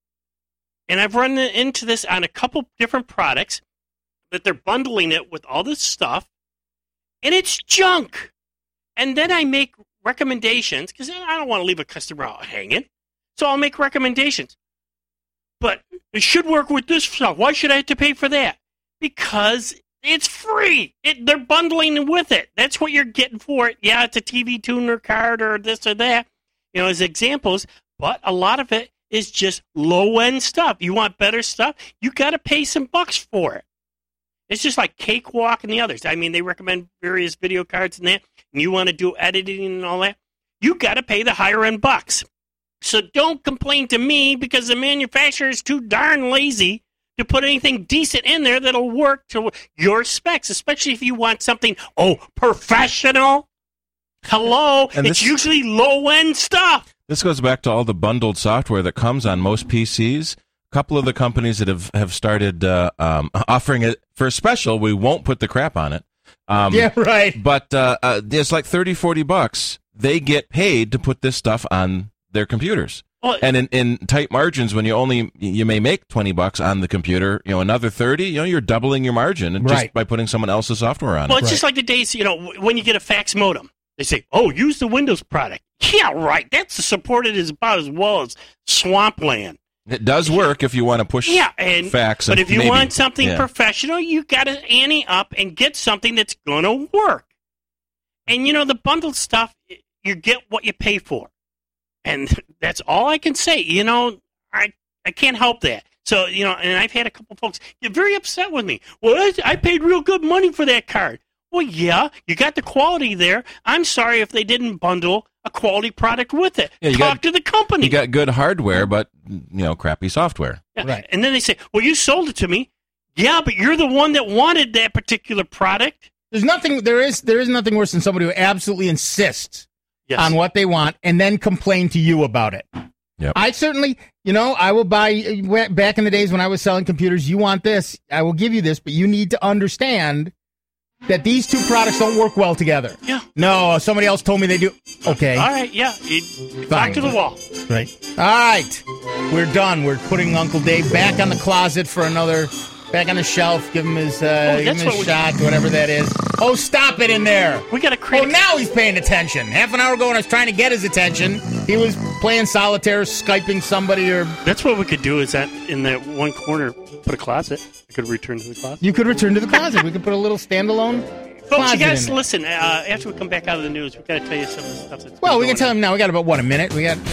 And I've run into this on a couple different products, that they're bundling it with all this stuff, and it's junk. And then I make recommendations, because I don't want to leave a customer out hanging, so I'll make recommendations. But it should work with this stuff. Why should I have to pay for that? Because it's free. They're bundling with it. That's what you're getting for it. Yeah, it's a TV tuner card or this or that, as examples, but a lot of it is just low-end stuff. You want better stuff, you got to pay some bucks for it. It's just like Cakewalk and the others. I mean, they recommend various video cards and that, and you want to do editing and all that, you got to pay the higher-end bucks. So don't complain to me because the manufacturer is too darn lazy to put anything decent in there that'll work to your specs, especially if you want something, professional. Hello, and it's usually low-end stuff. This goes back to all the bundled software that comes on most PCs. A couple of the companies that have started offering it for a special, we won't put the crap on it. Yeah, right. But it's like $30-$40. They get paid to put this stuff on their computers. Well, and in tight margins, when you may make $20 on the computer, another $30, you're doubling your margin just by putting someone else's software on it. Well, it's just like the days, when you get a fax modem, they say, use the Windows product. Yeah, right. That's supported about as well as Swampland. It does work if you want to push fax. But if you want something professional, you got to ante up and get something that's going to work. And, the bundled stuff, you get what you pay for. And that's all I can say. I can't help that. So, and I've had a couple folks get very upset with me. Well, I paid real good money for that card. Well, yeah, you got the quality there. I'm sorry if they didn't bundle a quality product with it. Yeah, Talk to the company. You got good hardware, but, crappy software. Yeah. Right. And then they say, well, you sold it to me. Yeah, but you're the one that wanted that particular product. There is nothing worse than somebody who absolutely insists on what they want and then complain to you about it. Yep. I certainly, I will buy, back in the days when I was selling computers, you want this, I will give you this, but you need to understand that these two products don't work well together. Yeah. No, somebody else told me they do. Okay. All right, yeah. Back to the wall. Right. All right. We're done. We're putting Uncle Dave back on the closet for another, back on the shelf. Give him his shot, whatever that is. Oh, stop it in there. We got to create. Oh, now he's paying attention. Half an hour ago when I was trying to get his attention, he was playing solitaire, Skyping somebody or... That's what we could do is that in that one corner, put a closet. I could return to the closet. You could return to the closet. We could put a little standalone folks, you guys listen. After we come back out of the news, we got to tell you some of the stuff that's we can tell him now. We got about, a minute? We got...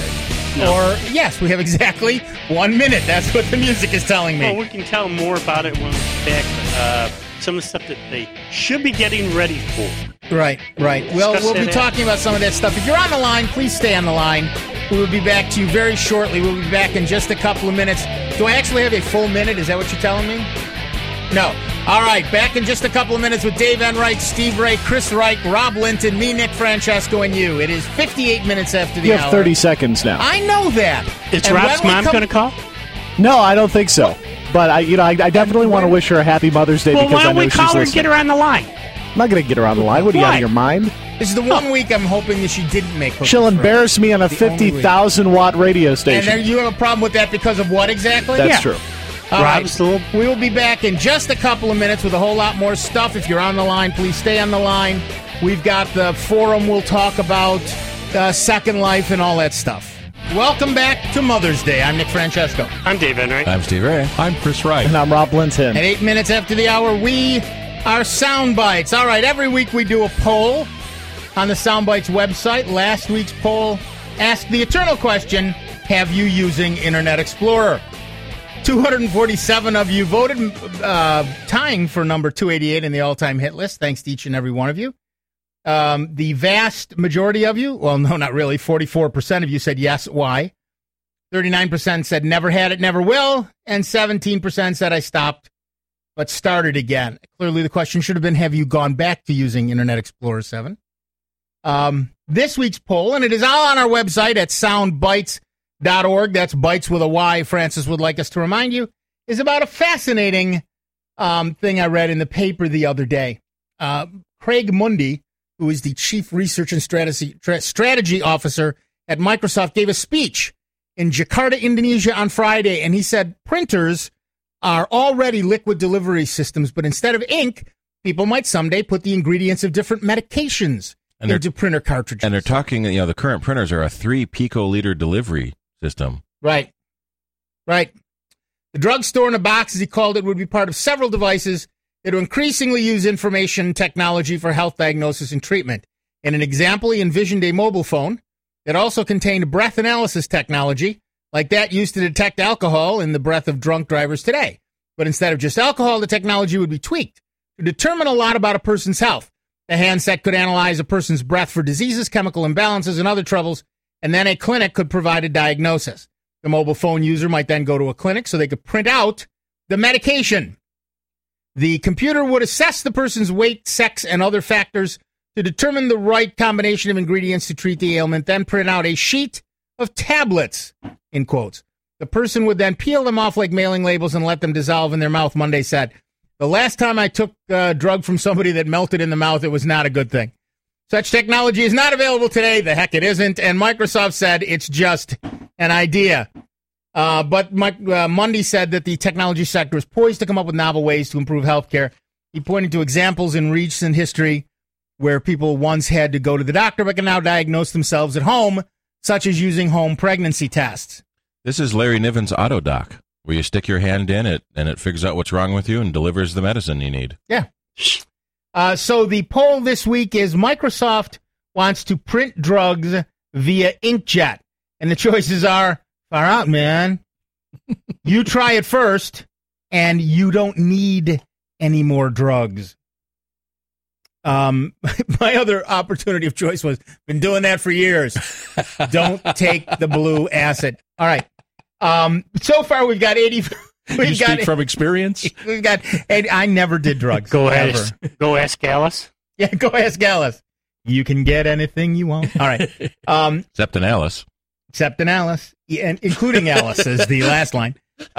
yes, we have exactly 1 minute. That's what the music is telling me. Well, we can tell them more about it when we get back. Some of the stuff that they should be getting ready for. Right. We'll be talking about some of that stuff. If you're on the line, please stay on the line. We will be back to you very shortly. We'll be back in just a couple of minutes. Do I actually have a full minute? Is that what you're telling me? No. All right, back in just a couple of minutes with Dave Enright, Steve Ray, Chris Reich, Rob Linton, me, Nick Francesco, and you. It is 58 minutes after the hour. You have 30 seconds now. I know that. Is Rob's mom going to call? No, I don't think so. But I definitely want to wish her a happy Mother's Day Well, because why I don't know we she's call her and listening. get her on the line? I'm not going to get her on the line. What are you out Why? of your mind? This is the one week I'm hoping that she didn't make Hooky She'll Friends. embarrass me on a The only week. 50,000-watt radio And station. then you have a problem with that because of what exactly? That's true. All right. Rob's little- We will be back in just a couple of minutes with a whole lot more stuff. If you're on the line, please stay on the line. We've got the forum we'll talk about, Second Life, and all that stuff. Welcome back to Mother's Day. I'm Nick Francesco. I'm Dave Enright. I'm Steve Ray. I'm Chris Wright. And I'm Rob Linton. At 8 minutes after the hour, we are Sound Bites. All right, every week we do a poll on the Sound Bites website. Last week's poll asked the eternal question, have you using Internet Explorer? 247 of you voted, tying for number 288 in the all-time hit list. Thanks to each and every one of you. The vast majority of you, well, no, not really, 44% of you said yes. Why? 39% said never had it, never will. And 17% said I stopped, but started again. Clearly, the question should have been, have you gone back to using Internet Explorer 7? This week's poll, and it is all on our website at soundbites.org. That's bites with a Y, Francis would like us to remind you, is about a fascinating thing I read in the paper the other day. Craig Mundy, who is the Chief Research and Strategy Officer at Microsoft, gave a speech in Jakarta, Indonesia on Friday, and he said printers are already liquid delivery systems, but instead of ink, people might someday put the ingredients of different medications into printer cartridges. And they're talking, the current printers are a 3 picoliter delivery system. Right. The drugstore in a box, as he called it, would be part of several devices that will increasingly use information technology for health diagnosis and treatment. In an example, he envisioned a mobile phone that also contained breath analysis technology, like that used to detect alcohol in the breath of drunk drivers today. But instead of just alcohol, the technology would be tweaked to determine a lot about a person's health. The handset could analyze a person's breath for diseases, chemical imbalances, and other troubles, and then a clinic could provide a diagnosis. The mobile phone user might then go to a clinic so they could print out the medication. The computer would assess the person's weight, sex, and other factors to determine the right combination of ingredients to treat the ailment, then print out a sheet of tablets, in quotes. The person would then peel them off like mailing labels and let them dissolve in their mouth. Monday said, the last time I took a drug from somebody that melted in the mouth, it was not a good thing. Such technology is not available today. The heck it isn't. And Microsoft said it's just an idea. But Mundy said that the technology sector is poised to come up with novel ways to improve healthcare. He pointed to examples in recent history where people once had to go to the doctor but can now diagnose themselves at home, such as using home pregnancy tests. This is Larry Niven's AutoDoc, where you stick your hand in it and it figures out what's wrong with you and delivers the medicine you need. Yeah. So the poll this week is Microsoft wants to print drugs via inkjet. And the choices are, far out, man. You try it first, and you don't need any more drugs. My other opportunity of choice was, been doing that for years. Don't take the blue acid. All right. So far, we've got 80. You speak from experience? We've got. And I never did drugs. Go ask Alice. Yeah, go ask Alice. You can get anything you want. All right. Except an Alice. Except an Alice, and including Alice is the last line.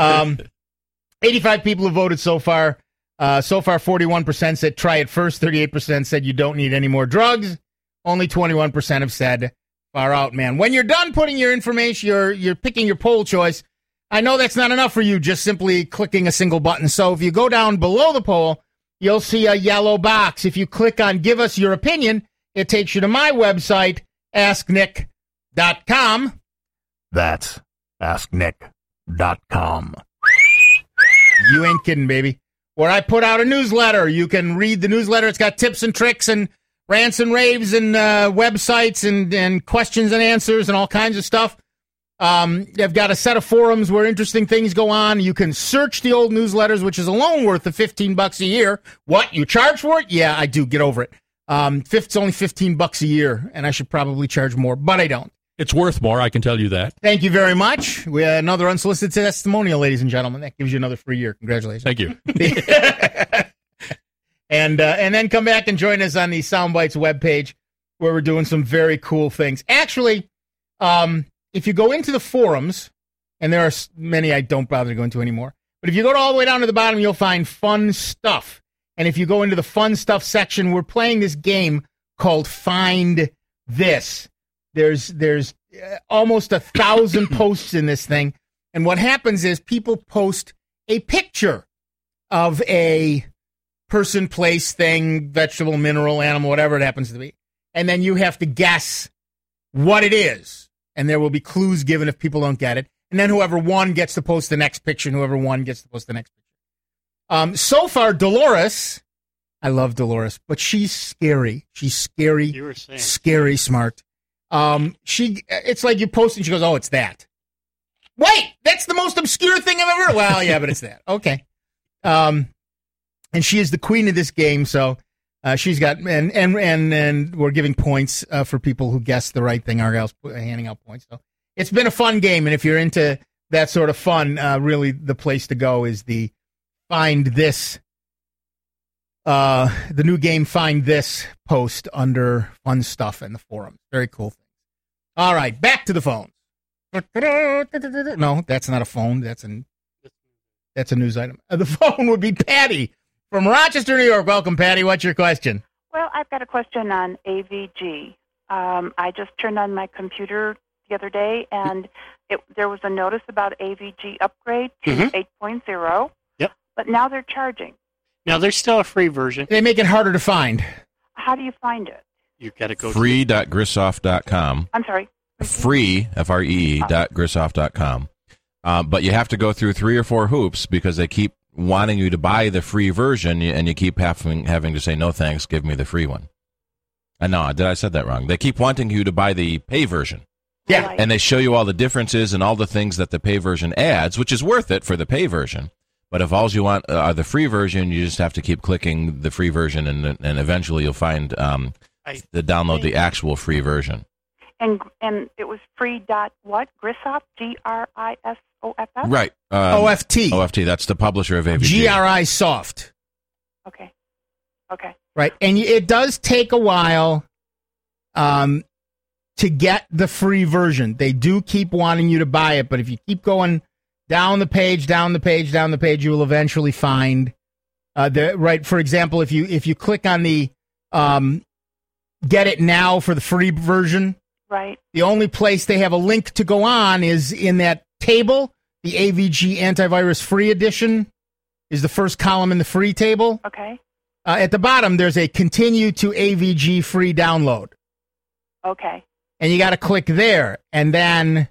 85 people have voted so far. So far, 41% said try it first. 38% said you don't need any more drugs. Only 21% have said far out, man. When you're done putting your information, you're picking your poll choice. I know that's not enough for you, just simply clicking a single button. So if you go down below the poll, you'll see a yellow box. If you click on Give Us Your Opinion, it takes you to my website, AskNick.com. That's AskNick.com. You ain't kidding, baby. Where I put out a newsletter. You can read the newsletter. It's got tips and tricks and rants and raves and websites and questions and answers and all kinds of stuff. I've got a set of forums where interesting things go on. You can search the old newsletters, which is alone worth the $15 a year. What? You charge for it? Yeah, I do. Get over it. It's only $15 a year, and I should probably charge more, but I don't. It's worth more, I can tell you that. Thank you very much. We have another unsolicited testimonial, ladies and gentlemen. That gives you another free year. Congratulations. Thank you. And then come back and join us on the Soundbites webpage where we're doing some very cool things. Actually, if you go into the forums And there are many I don't bother to go into anymore. But if you go all the way down to the bottom, you'll find fun stuff. And if you go into the fun stuff section, we're playing this game called Find This. There's almost 1,000 posts in this thing. And what happens is people post a picture of a person, place, thing, vegetable, mineral, animal, whatever it happens to be. And then you have to guess what it is. And there will be clues given if people don't get it. And then whoever won gets to post the next picture, and whoever won gets to post the next picture. So far, Dolores, I love Dolores, but she's scary. She's scary, scary smart. It's like you post and she goes, oh, it's that. Wait, that's the most obscure thing I've ever heard. Well, yeah, but it's that. Okay. And she is the queen of this game, so she's got and we're giving points for people who guess the right thing. Argyle's handing out points. So it's been a fun game, and if you're into that sort of fun, really the place to go is the Find This, the new game Find This post under fun stuff in the forum. Very cool thing. All right, back to the phone. No, that's not a phone. That's a news item. The phone would be Patty from Rochester, New York. Welcome, Patty. What's your question? Well, I've got a question on AVG. I just turned on my computer the other day, and there was a notice about AVG upgrade to 8.0. Yep. But now they're charging. Now, there's still a free version. They make it harder to find. How do you find it? You've got to go free.grissoft.com. I'm sorry. Free, free.grissoft.com. But you have to go through 3 or 4 hoops because they keep wanting you to buy the free version, and you keep having to say, no thanks, give me the free one. And no, I said that wrong. They keep wanting you to buy the pay version. Yeah. Right. And they show you all the differences and all the things that the pay version adds, which is worth it for the pay version. But if all you want are the free version, you just have to keep clicking the free version, and eventually you'll find download the actual free version. And it was free dot what? Grissoft? Grissoft? Right. OFT. OFT. That's the publisher of AVG. GRI Soft. Okay. Right. And it does take a while to get the free version. They do keep wanting you to buy it, but if you keep going down the page, you will eventually find right. For example, if you click on the get it now for the free version, right. The only place they have a link to go on is in that table. The AVG Antivirus Free Edition is the first column in the free table. Okay. At the bottom, there's a continue to AVG free download. Okay. And you got to click there, and then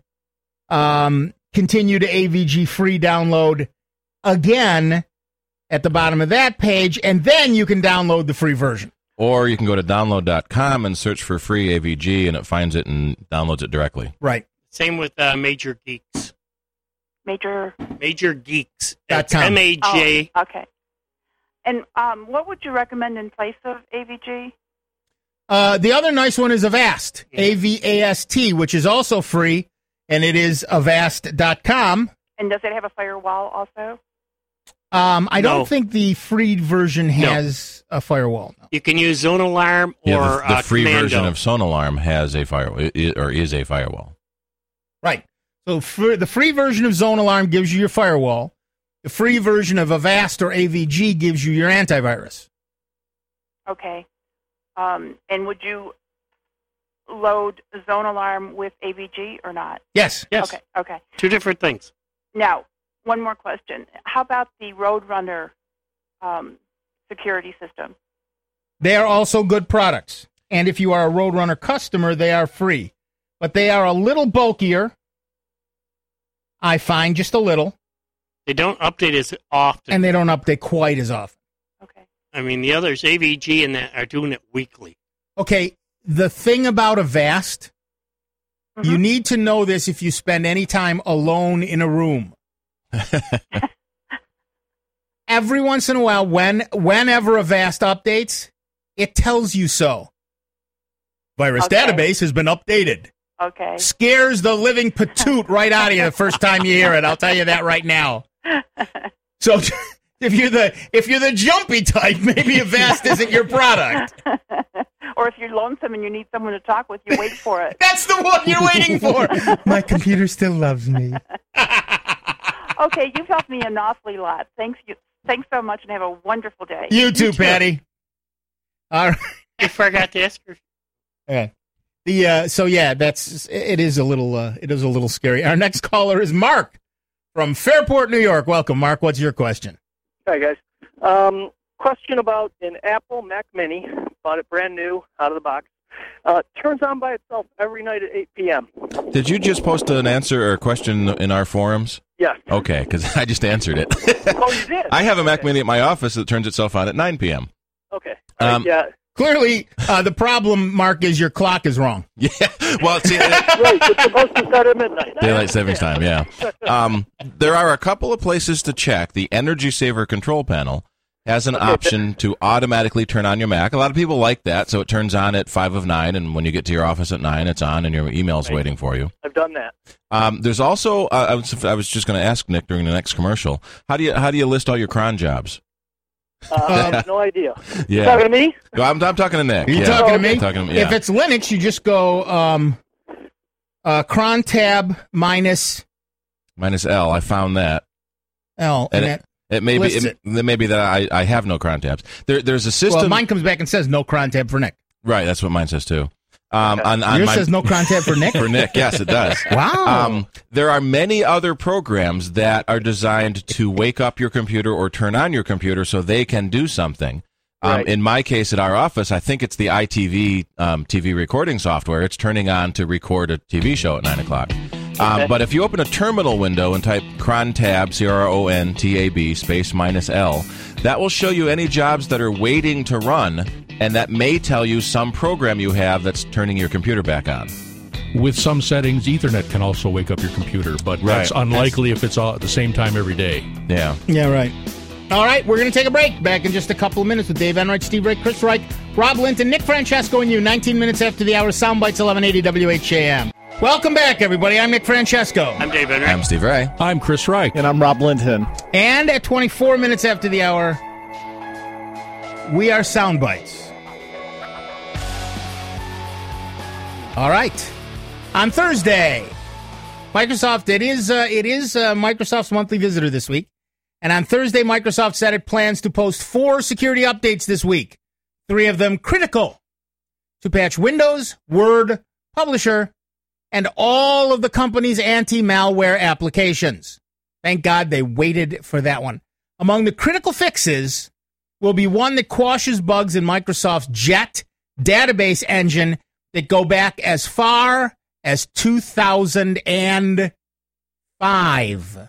continue to AVG free download again at the bottom of that page, and then you can download the free version. Or you can go to download.com and search for free AVG, and it finds it and downloads it directly. Right. Same with Major Geeks. Major Geeks. That's MAJ. Oh, okay. And what would you recommend in place of AVG? The other nice one is Avast, AVAST, which is also free, and it is avast.com. And does it have a firewall also? I don't think the free version has a firewall. No. You can use Zone Alarm or the free Commando. version of Zone Alarm has a firewall, or is a firewall. Right. So the free version of Zone Alarm gives you your firewall. The free version of Avast or AVG gives you your antivirus. Okay. And would you load Zone Alarm with AVG or not? Yes. Okay. 2 different things. Now, one more question. How about the Roadrunner security system? They are also good products. And if you are a Roadrunner customer, they are free. But they are a little bulkier, I find, just a little. They don't update as often. And they don't update quite as often. Okay. I mean, the others, AVG and that, are doing it weekly. Okay, the thing about Avast, you need to know this if you spend any time alone in a room. Every once in a while, whenever Avast updates, it tells you so. Virus database has been updated. Okay. Scares the living patoot right out of you the first time you hear it. I'll tell you that right now. So if you're the jumpy type, maybe Avast isn't your product. Or if you're lonesome and you need someone to talk with, you wait for it. That's the one you're waiting for. My computer still loves me. Okay, you've helped me an awfully lot. Thanks so much, and have a wonderful day. You too, Patty. All right. I forgot to ask her. Okay. It is a little scary. Our next caller is Mark from Fairport, New York. Welcome, Mark. What's your question? Hi, guys. Question about an Apple Mac Mini. Bought it brand new, out of the box. Turns on by itself every night at 8 p.m. Did you just post an answer or a question in our forums? Yes. Okay, because I just answered it. Oh, you did? I have a Mac Mini at my office that turns itself on at 9 p.m. Okay. Yeah. Clearly, the problem, Mark, is your clock is wrong. Yeah. Well, see, right. It's supposed to start at midnight. Daylight savings time, yeah. There are a couple of places to check. The Energy Saver control panel has an option to automatically turn on your Mac. A lot of people like that, so it turns on at 5 of 9, and when you get to your office at 9, it's on, and your email's waiting for you. I've done that. There's also, I was just going to ask Nick during the next commercial, how do you list all your cron jobs? No idea. Yeah. You talking to me? I'm talking to Nick. Are you talking to me? Talking to me, yeah. If it's Linux, you just go cron tab minus L. I found that. L. And it may be that I have no cron tabs. There's a system. Well, mine comes back and says no cron tab for Nick. Right, that's what mine says too. Yours says no cron tab for Nick? For Nick, yes, it does. Wow. There are many other programs that are designed to wake up your computer or turn on your computer so they can do something. Right. In my case at our office, I think it's the iTV TV recording software. It's turning on to record a TV show at 9 o'clock. But if you open a terminal window and type cron tab, CRONTAB, space minus L, that will show you any jobs that are waiting to run, and that may tell you some program you have that's turning your computer back on. With some settings, Ethernet can also wake up your computer, but that's unlikely if it's all at the same time every day. Yeah. Yeah, right. All right, we're going to take a break. Back in just a couple of minutes with Dave Enright, Steve Wright, Chris Reich, Rob Linton, Nick Francesco, and you. 19 minutes after the hour, Soundbites 1180 WHAM. Welcome back, everybody. I'm Nick Francesco. I'm Dave Enright. I'm Steve Ray. I'm Chris Reich. And I'm Rob Linton. And at 24 minutes after the hour, we are Soundbites. All right. On Thursday, Microsoft, it is Microsoft's monthly visitor this week. And on Thursday, Microsoft said it plans to post 4 security updates this week, 3 of them critical to patch Windows, Word, Publisher, and all of the company's anti-malware applications. Thank God they waited for that one. Among the critical fixes will be one that quashes bugs in Microsoft's JET database engine that go back as far as 2005.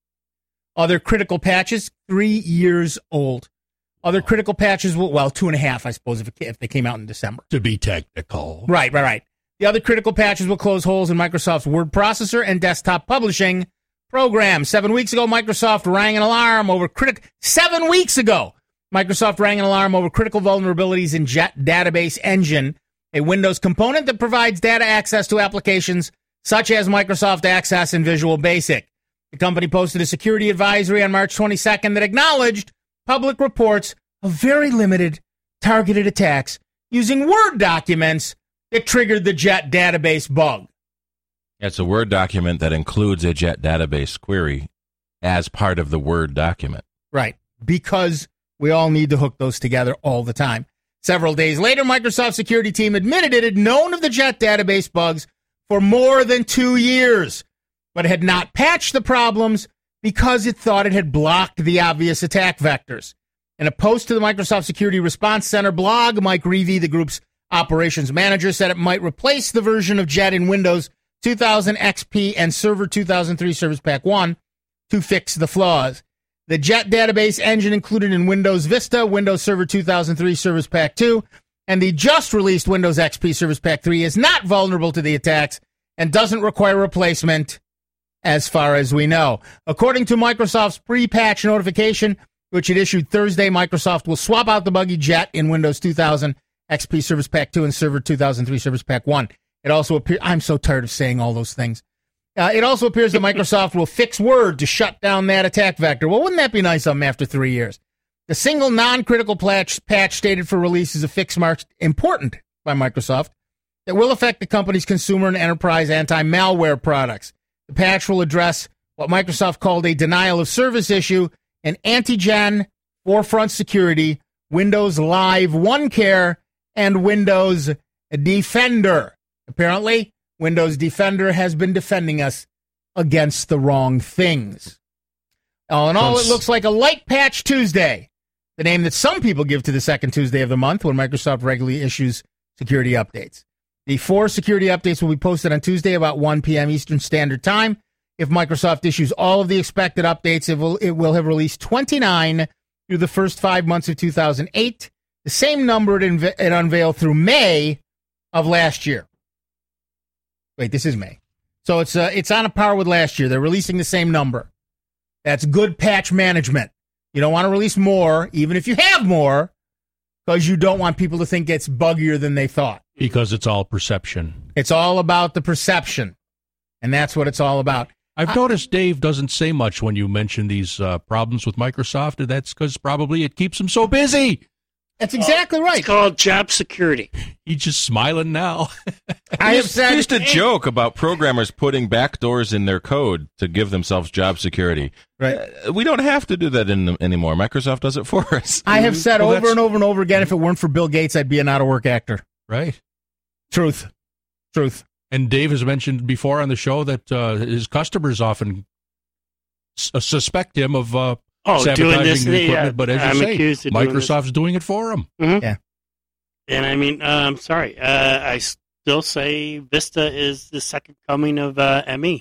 Other critical patches, 3 years old. Other critical patches, 2.5, I suppose, if they came out in December. To be technical. Right. The other critical patches will close holes in Microsoft's word processor and desktop publishing programs. 7 weeks ago, Microsoft rang an alarm over 7 weeks ago, Microsoft rang an alarm over critical vulnerabilities in JET database engine, a Windows component that provides data access to applications such as Microsoft Access and Visual Basic. The company posted a security advisory on March 22nd that acknowledged public reports of very limited targeted attacks using Word documents that triggered the JET database bug. It's a Word document that includes a JET database query as part of the Word document. Right, because we all need to hook those together all the time. Several days later, Microsoft's security team admitted it had known of the JET database bugs for more than 2 years, but had not patched the problems because it thought it had blocked the obvious attack vectors. In a post to the Microsoft Security Response Center blog, Mike Reevey, the group's operations manager, said it might replace the version of JET in Windows 2000 XP and Server 2003 Service Pack 1 to fix the flaws. The JET database engine included in Windows Vista, Windows Server 2003 Service Pack 2, and the just-released Windows XP Service Pack 3 is not vulnerable to the attacks and doesn't require replacement as far as we know. According to Microsoft's pre-patch notification, which it issued Thursday, Microsoft will swap out the buggy JET in Windows 2000 XP Service Pack 2 and Server 2003 Service Pack 1. It also appears, I'm so tired of saying all those things. It also appears that Microsoft will fix Word to shut down that attack vector. Well, wouldn't that be nice of them after 3 years? The single non-critical patch stated for release is a fix marked important by Microsoft that will affect the company's consumer and enterprise anti-malware products. The patch will address what Microsoft called a denial of service issue, an anti-gen, Forefront Security, Windows Live OneCare, and Windows Defender. Apparently, Windows Defender has been defending us against the wrong things. All in all, it looks like a light patch Tuesday, the name that some people give to the second Tuesday of the month when Microsoft regularly issues security updates. The 4 security updates will be posted on Tuesday about 1 p.m. Eastern Standard Time. If Microsoft issues all of the expected updates, it will have released 29 through the first 5 months of 2008, the same number it unveiled through May of last year. Wait, this is May. So it's on a par with last year. They're releasing the same number. That's good patch management. You don't want to release more, even if you have more, because you don't want people to think it's buggier than they thought. Because it's all perception. It's all about the perception, and that's what it's all about. I've noticed Dave doesn't say much when you mention these problems with Microsoft, and that's because probably it keeps him so busy. That's exactly right. It's called job security. He's just smiling now. I have said used to joke about programmers putting backdoors in their code to give themselves job security. Right. We don't have to do that anymore. Microsoft does it for us. I have said over and over and over again, if it weren't for Bill Gates, I'd be an out-of-work actor. Right. Truth. And Dave has mentioned before on the show that his customers often suspect him of sabotaging the equipment, but as you say, Microsoft's doing it for him. Mm-hmm. Yeah. And I mean, sorry, I still say Vista is the second coming of ME.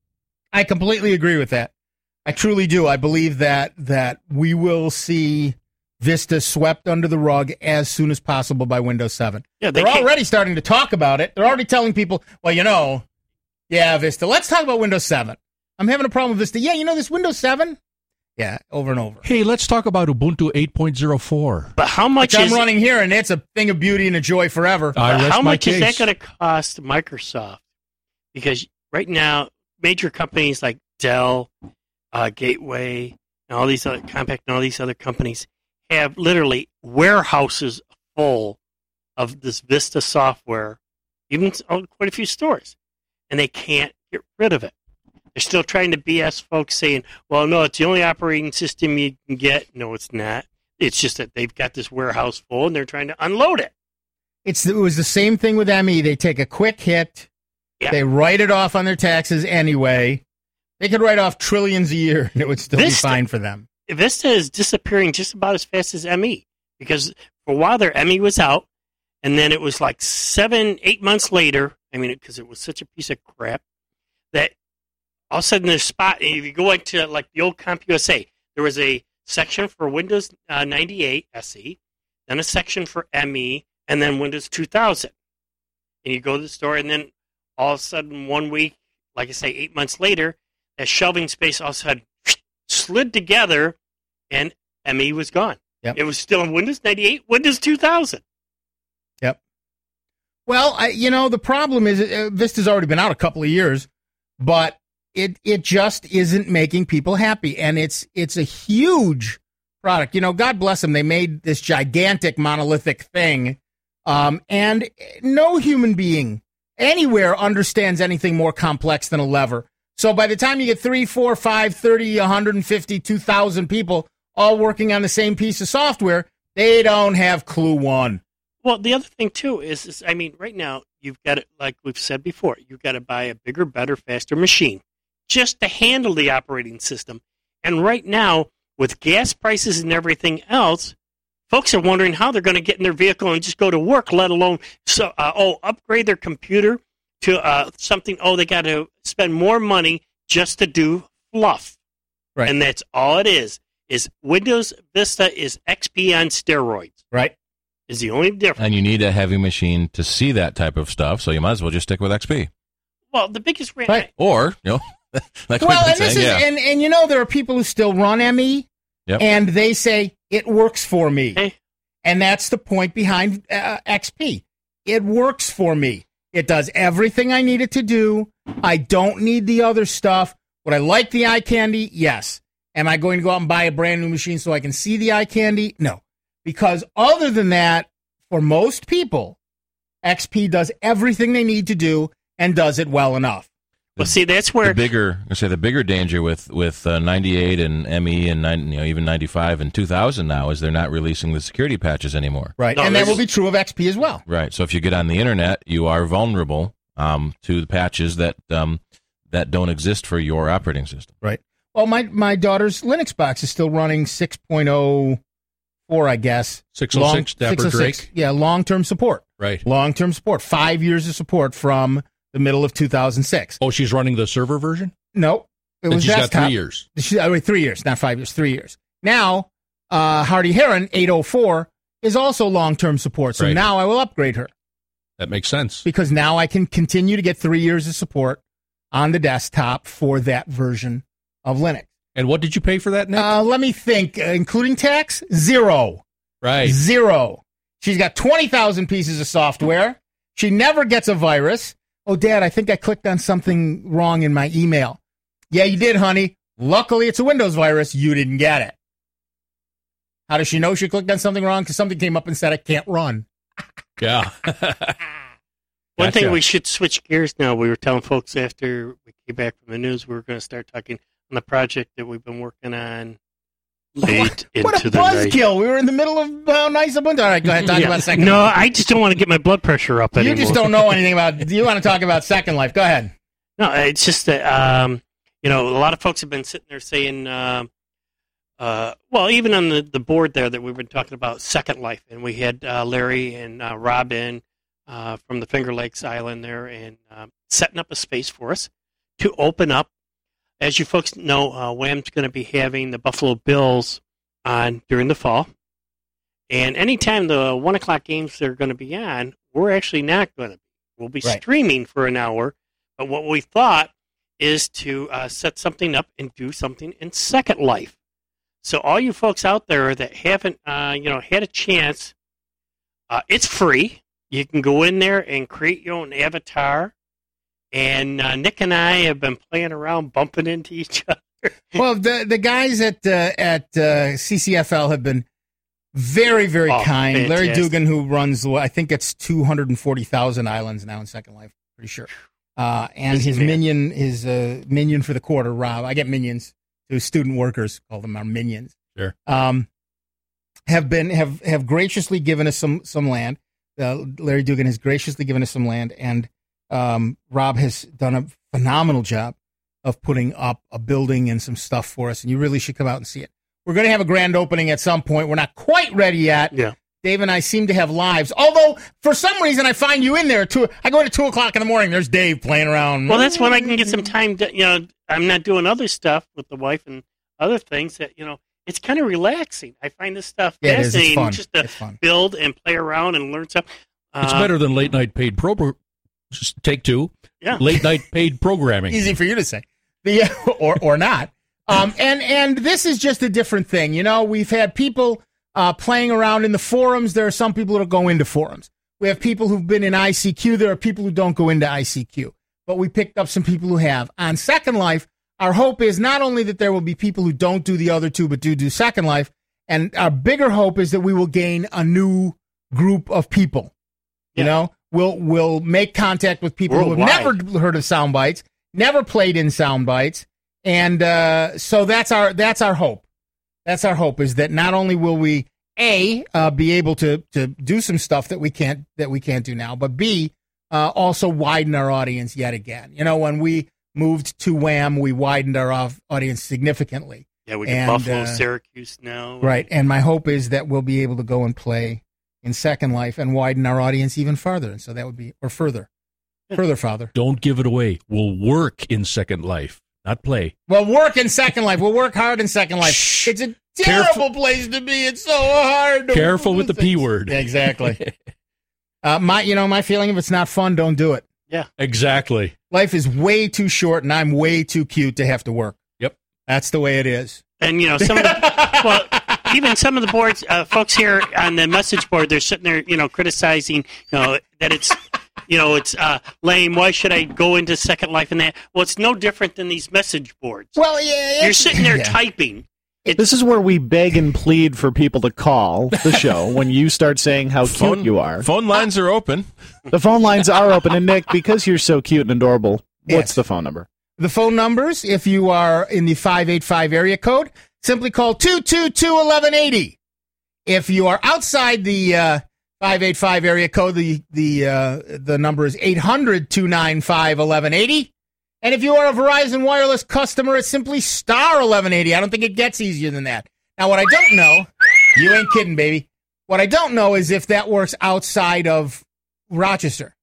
I completely agree with that. I truly do. I believe that we will see Vista swept under the rug as soon as possible by Windows 7. Yeah, they're already starting to talk about it. They're already telling people, well, Vista, let's talk about Windows 7. I'm having a problem with Vista. Yeah, this Windows 7? Yeah, over and over. Hey, let's talk about Ubuntu 8.04. But how much I'm running here, and it's a thing of beauty and a joy forever. How much is that going to cost Microsoft? Because right now, major companies like Dell, Gateway, and all these other Compaq, and all these other companies have literally warehouses full of this Vista software, even quite a few stores, and they can't get rid of it. They're still trying to BS folks saying, well, no, it's the only operating system you can get. No, it's not. It's just that they've got this warehouse full, and they're trying to unload it. It was the same thing with ME. They take a quick hit. Yeah. They write it off on their taxes anyway. They could write off trillions a year, and it would still be fine for them. Vista is disappearing just about as fast as ME, because for a while there, ME was out, and then it was like 7-8 months later, because it was such a piece of crap, that all of a sudden there's a spot, and if you go into like the old CompUSA, there was a section for Windows 98 SE, then a section for ME, and then Windows 2000. And you go to the store, and then all of a sudden 1 week, like I say, 8 months later, that shelving space all of a sudden slid together, and ME was gone. Yep. It was still in Windows 98, Windows 2000. Yep. Well, the problem is Vista's already been out a couple of years, but it just isn't making people happy, and it's a huge product. God bless them. They made this gigantic monolithic thing, and no human being anywhere understands anything more complex than a lever. So by the time you get 3, 4, 5, 30, 150, 2,000 people all working on the same piece of software, they don't have clue one. Well, the other thing, too, is right now, you've got to, like we've said before, you've got to buy a bigger, better, faster machine just to handle the operating system. And right now, with gas prices and everything else, folks are wondering how they're going to get in their vehicle and just go to work, let alone upgrade their computer to something. They got to spend more money just to do fluff. Right. And that's all it is Windows Vista is XP on steroids. Right. Is the only difference. And you need a heavy machine to see that type of stuff, so you might as well just stick with XP. Well, the biggest right. Or, like and this is, and there are people who still run ME, yep. and they say it works for me, hey. And that's the point behind XP. It works for me. It does everything I need it to do. I don't need the other stuff. Would I like the eye candy? Yes. Am I going to go out and buy a brand new machine so I can see the eye candy? No. Because other than that, for most people, XP does everything they need to do and does it well enough. Well, see, that's where the bigger danger with 98 and ME and even 95 and 2000 now is they're not releasing the security patches anymore. Right, and that will be true of XP as well. Right. So if you get on the internet, you are vulnerable to the patches that don't exist for your operating system. Right. Well, my daughter's Linux box is still running 6.04, I guess. 606, Dapper Drake. Yeah, long-term support. Right. Long-term support. 5 years of support from the middle of 2006. Oh, she's running the server version? No. It was she's desktop. got 3 years. 3 years, not 5 years, 3 years. Now, Hardy Heron 804 is also long-term support, so now I will upgrade her. That makes sense. Because now I can continue to get 3 years of support on the desktop for that version of Linux. And what did you pay for that, Nick? Let me think. Including tax, $0. Right. $0. She's got 20,000 pieces of software. She never gets a virus. Oh, Dad, I think I clicked on something wrong in my email. Yeah, you did, honey. Luckily, it's a Windows virus. You didn't get it. How does she know she clicked on something wrong? Because something came up and said, I can't run. Yeah. One thing, we should switch gears now. We were telling folks after we came back from the news, we were going to start talking on the project that we've been working on late into the night. What a buzzkill. We were in the middle of how nice Ubuntu. All right, go ahead. Talk about Second No, Life. I just don't want to get my blood pressure up anymore. You just don't know anything about you want to talk about Second Life. Go ahead. No, it's just that, a lot of folks have been sitting there saying, even on the board there that we've been talking about Second Life, and we had Larry and Rob in from the Finger Lakes Island there and setting up a space for us to open up. As you folks know, Wham's going to be having the Buffalo Bills on during the fall. And anytime the 1 o'clock games are going to be on, we're actually not going to be. We'll be streaming for an hour. But what we thought is to set something up and do something in Second Life. So all you folks out there that haven't, had a chance, it's free. You can go in there and create your own avatar. And Nick and I have been playing around, bumping into each other. Well, the guys at CCFL have been very, very kind. Fantastic. Larry Dugan, who runs, I think it's 240,000 islands now in Second Life, pretty sure. And his minion for the quarter, Rob. I get minions. To student workers, call them our minions. Sure. Have graciously given us some land. Larry Dugan has graciously given us some land, and Rob has done a phenomenal job of putting up a building and some stuff for us, and you really should come out and see it. We're going to have a grand opening at some point. We're not quite ready yet. Yeah. Dave and I seem to have lives, although for some reason I find you in there. I go to 2 o'clock in the morning. There's Dave playing around. Well, that's when I can get some time to, I'm not doing other stuff with the wife and other things that, it's kind of relaxing. I find this stuff fascinating just to build and play around and learn stuff. It's better than late night paid just take two. Yeah. Late night paid programming. Easy for you to say. Or not. And this is just a different thing. We've had people playing around in the forums. There are some people that go into forums. We have people who've been in ICQ. There are people who don't go into ICQ. But we picked up some people who have. On Second Life, our hope is not only that there will be people who don't do the other two, but do Second Life. And our bigger hope is that we will gain a new group of people. We'll make contact with people who have never heard of Soundbites, never played in Soundbites. And so that's our hope. That's our hope, is that not only will we be able to do some stuff that we can't do now, but B, also widen our audience yet again. When we moved to Wham, we widened our audience significantly. Yeah, we get Buffalo, Syracuse now. Right, and my hope is that we'll be able to go and play in Second Life and widen our audience even farther. And so that would be, or further, Father. Don't give it away. We'll work in Second Life, not play. We'll work in Second Life. We'll work hard in Second Life. Shh. It's a terrible place to be. It's so hard. Careful with the P word. Yeah, exactly. My feeling, if it's not fun, don't do it. Yeah, exactly. Life is way too short, and I'm way too cute to have to work. Yep, that's the way it is. And some of the even some of the boards folks here on the message board, they're sitting there, criticizing, that it's. It's lame. Why should I go into Second Life and that? Well, it's no different than these message boards. Well, yeah. You're sitting there typing. This is where we beg and plead for people to call the show when you start saying how cute you are. Phone lines are open. The phone lines are open. And, Nick, because you're so cute and adorable, What's the phone number? The phone numbers, if you are in the 585 area code, simply call 222-1180. If you are outside the 585 area code, the number is 800-295-1180. And if you are a Verizon Wireless customer, it's simply star 1180. I don't think it gets easier than that. Now, what I don't know, you ain't kidding, baby. What I don't know is if that works outside of Rochester.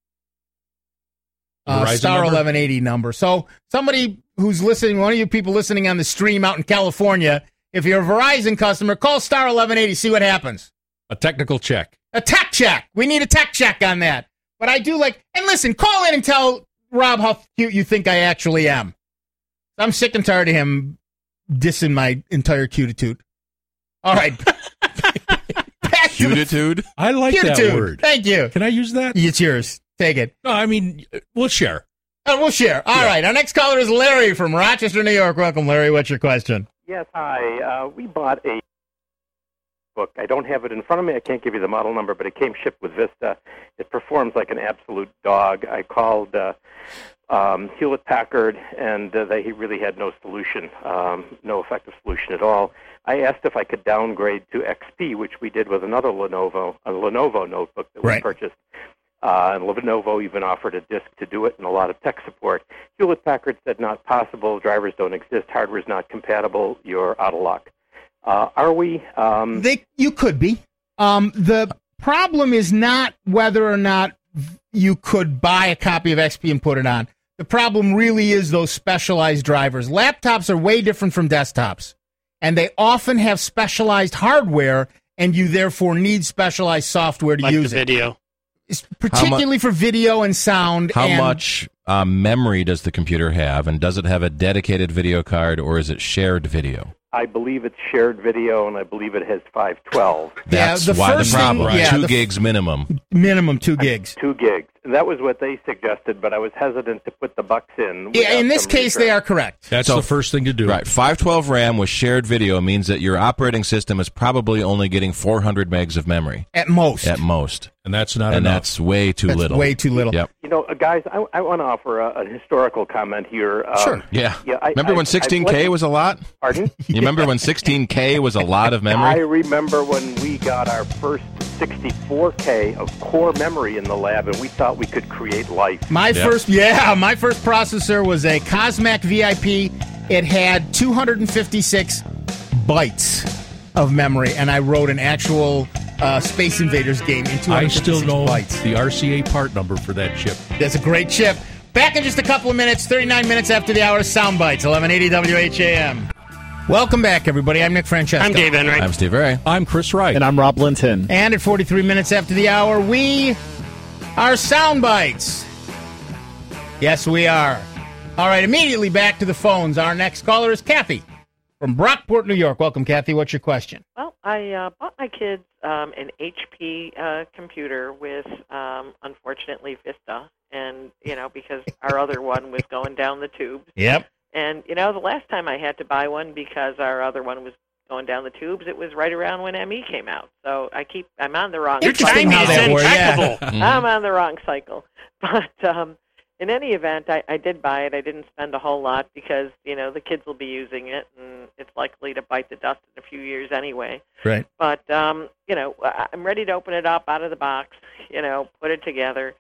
Star 1180 number. So somebody who's listening, one of you people listening on the stream out in California, if you're a Verizon customer, call star 1180, see what happens. A technical check. A tech check. We need a tech check on that. But I do like, and listen, call in and tell Rob how cute you think I actually am. I'm sick and tired of him dissing my entire cutitude. All right. Cutitude? I like that word. Thank you. Can I use that? It's yours. Take it. No, I mean, we'll share. We'll share. All right. Our next caller is Larry from Rochester, New York. Welcome, Larry. What's your question? Yes, hi. We bought a book. I don't have it in front of me. I can't give you the model number, but it came shipped with Vista. It performs like an absolute dog. I called Hewlett-Packard, and they really had no solution, no effective solution at all. I asked if I could downgrade to XP, which we did with another Lenovo notebook that we purchased. And Lenovo even offered a disk to do it and a lot of tech support. Hewlett-Packard said not possible, drivers don't exist, hardware's not compatible, you're out of luck. Are we? You could be. The problem is not whether or not you could buy a copy of XP and put it on. The problem really is those specialized drivers. Laptops are way different from desktops, and they often have specialized hardware, and you therefore need specialized software to use the video. Particularly for video and sound. How much memory does the computer have, and does it have a dedicated video card, or is it shared video? I believe it's shared video, and I believe it has 512. That's why the problem. 2 gigs minimum. Minimum 2 gigs. 2 gigs. And that was what they suggested, but I was hesitant to put the bucks in. Yeah, in this case, they are correct. That's the first thing to do. Right. 512 RAM with shared video means that your operating system is probably only getting 400 megs of memory. At most. At most. And that's not and enough. That's way too little. Way too little. Yep. You know, guys, I want to offer a historical comment here. Sure. Yeah. Remember when 16K was a lot? Pardon? You remember when 16K was a lot of memory? I remember when we got our first 64K of core memory in the lab, and we thought we could create life. My first processor was a Cosmac VIP. It had 256 bytes of memory, and I wrote an actual Space Invaders game in 256 bytes. I still know the RCA part number for that chip. That's a great chip. Back in just a couple of minutes, 39 minutes after the hour, Soundbites, 1180 WHAM. Welcome back, everybody. I'm Nick Francesco. I'm Dave Enright. I'm Steve Ray. I'm Chris Wright. And I'm Rob Linton. And at 43 minutes after the hour, we are Soundbites. Yes, we are. All right, immediately back to the phones. Our next caller is Kathy from Brockport, New York. Welcome, Kathy. What's your question? Well, I bought my kids an HP computer with, unfortunately, Vista. And, because our other one was going down the tubes. Yep. And, the last time I had to buy one because our other one was going down the tubes, it was right around when ME came out. So I'm on the wrong cycle. Interesting how that works. Yeah. I'm on the wrong cycle. But in any event, I did buy it. I didn't spend a whole lot because, the kids will be using it, and it's likely to bite the dust in a few years anyway. Right. But, I'm ready to open it up out of the box, put it together.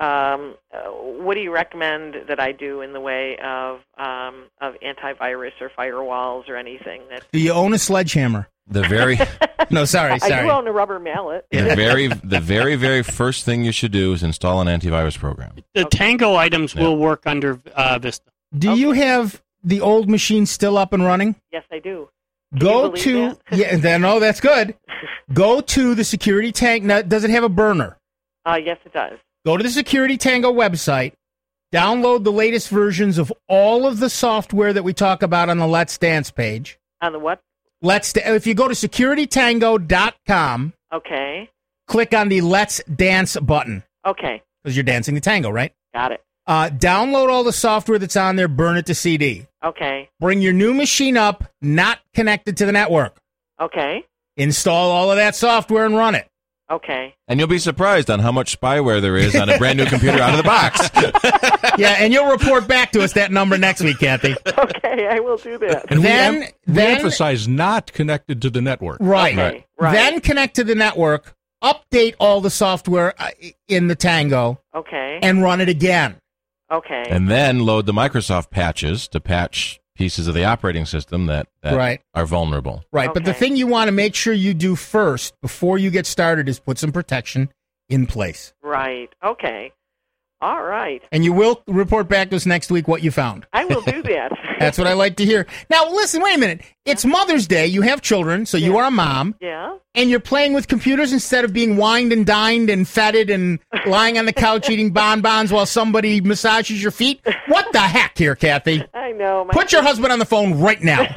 What do you recommend that I do in the way of antivirus or firewalls or anything? Do you own a sledgehammer? No, sorry. I do own a rubber mallet. The very, very first thing you should do is install an antivirus program. The Tango items will work under Vista. Do you have the old machine still up and running? Yes, I do. No, that's good. Go to the Security Tango. Does it have a burner? Yes, it does. Go to the Security Tango website, download the latest versions of all of the software that we talk about on the Let's Dance page. On the what? If you go to securitytango.com, okay, click on the Let's Dance button. Okay. Because you're dancing the tango, right? Got it. Download all the software that's on there, burn it to CD. Okay. Bring your new machine up, not connected to the network. Okay. Install all of that software and run it. Okay. And you'll be surprised on how much spyware there is on a brand new computer out of the box. Yeah, and you'll report back to us that number next week, Kathy. Okay, I will do that. And Then we emphasize not connected to the network. Right. Okay, right. Then connect to the network, update all the software in the Tango, Okay. and run it again. Okay. And then load the Microsoft patches to patch pieces of the operating system that Right. are vulnerable. Right, but the thing you want to make sure you do first before you get started is put some protection in place. Right. Okay. All right. And you will report back to us next week what you found. I will do that. That's what I like to hear. Now, listen, wait a minute. It's Mother's Day. You have children, so you are a mom. Yeah. And you're playing with computers instead of being wined and dined and feted and lying on the couch eating bonbons while somebody massages your feet. What the heck here, Kathy? I know. Put your husband on the phone right now.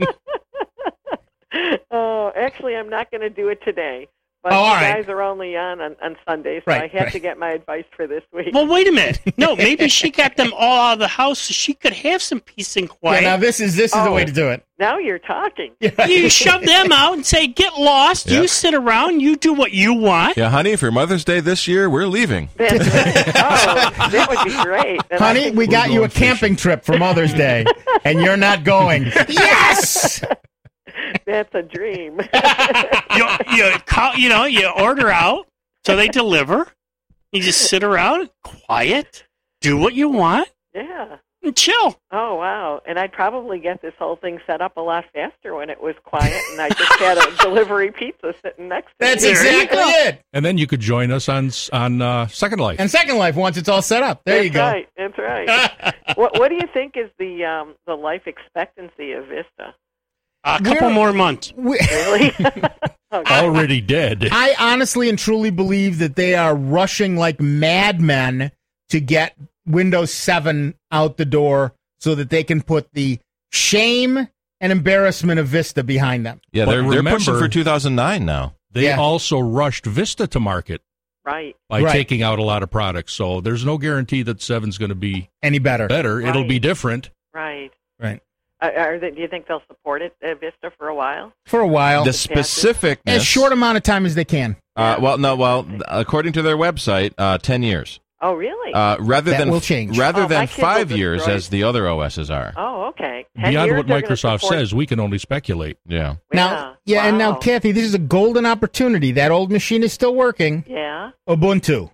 Oh, actually, I'm not going to do it today. But all you right. guys are only on Sunday, so Right, I had right. to get my advice for this week. Well, wait a minute. No, maybe she got them all out of the house so she could have some peace and quiet. Yeah, now this is the way to do it. Now you're talking. You shove them out and say, get lost. Yep. You sit around. You do what you want. Yeah, honey, for Mother's Day this year, we're leaving. That's right. Oh, that would be great. And I Honey, think- we got you a camping trip for Mother's Day, and you're not going. Yes! That's a dream. You order out, so they deliver. You just sit around, quiet, do what you want, Yeah. and chill. Oh, wow. And I'd probably get this whole thing set up a lot faster when it was quiet and I just had a delivery pizza sitting next to That's me. exactly it. And then you could join us on Second Life. And Second Life, once it's all set up. There you go. Right. That's right. What do you think is the life expectancy of Vista? A couple more months. Really? Already dead. I honestly and truly believe that they are rushing like madmen to get Windows 7 out the door so that they can put the shame and embarrassment of Vista behind them. Yeah, But they're pushing remember- for 2009 now. They also rushed Vista to market Right. by taking out a lot of products. So there's no guarantee that 7's going to be any better. It'll be different. Right. Right. Do you think they'll support it, Vista, for a while? For a while. The specificness. As short amount of time as they can. According to their website, 10 years. Oh, really? Rather That than will change. rather my than kids will 5 years destroy- as the other OSs are. Oh, okay. 10 Beyond years what they're gonna Microsoft support- says, we can only speculate. Yeah. Now, and now, Kathy, this is a golden opportunity. That old machine is still working. Yeah. Ubuntu.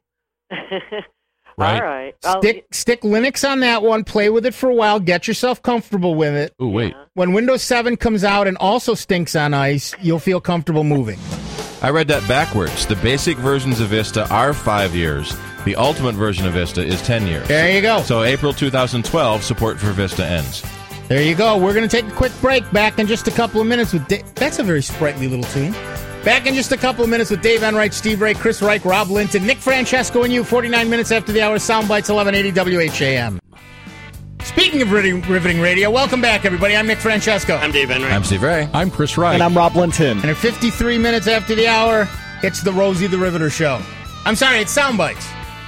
All right. Well, Stick Linux on that one. Play with it for a while. Get yourself comfortable with it. Ooh, wait. When Windows 7 comes out and also stinks on ice, you'll feel comfortable moving. I read that backwards. The basic versions of Vista are 5 years. The ultimate version of Vista is 10 years. There you go. So April 2012, support for Vista ends. There you go. We're going to take a quick break. Back in just a couple of minutes with That's a very sprightly little tune. Back in just a couple of minutes with Dave Enright, Steve Ray, Chris Reich, Rob Linton, Nick Francesco, and you. 49 minutes after the hour. Soundbites 1180 WHAM. Speaking of riveting radio, welcome back, everybody. I'm Nick Francesco. I'm Dave Enright. I'm Steve Ray. I'm Chris Reich. And I'm Rob Linton. And at 53 minutes after the hour, it's the Rosie the Riveter Show. I'm sorry, it's Soundbites.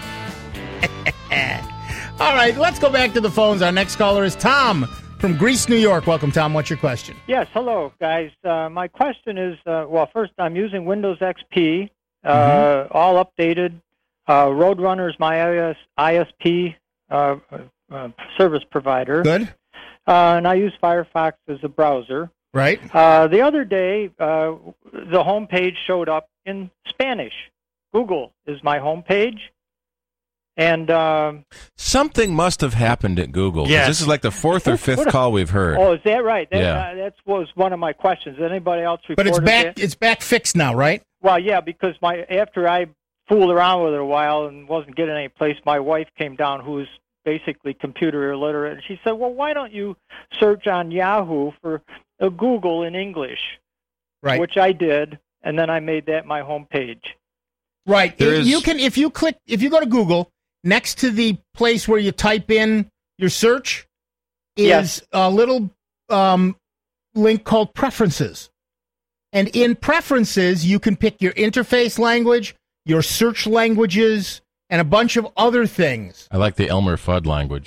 All right, let's go back to the phones. Our next caller is Tom from Greece, New York. Welcome, Tom. What's your question? Yes, hello, guys. My question is, first, I'm using Windows XP, all updated. Roadrunner's my ISP service provider. Good. And I use Firefox as a browser. Right. The other day, the homepage showed up in Spanish. Google is my homepage. And something must have happened at Google. 'Cause Yes. This is like the fourth or fifth call we've heard. Oh, is that right? Yeah. That was one of my questions. Anybody else But reported it's back. that? It's back fixed now, right? Well, yeah, because after I fooled around with it a while and wasn't getting any place, my wife came down, who is basically computer illiterate, and she said, "Well, why don't you search on Yahoo for Google in English?" Right. Which I did, and then I made that my homepage. Right. There is- You can if you go to Google, next to the place where you type in your search is Yes. a little link called Preferences. And in Preferences, you can pick your interface language, your search languages, and a bunch of other things. I like the Elmer Fudd language.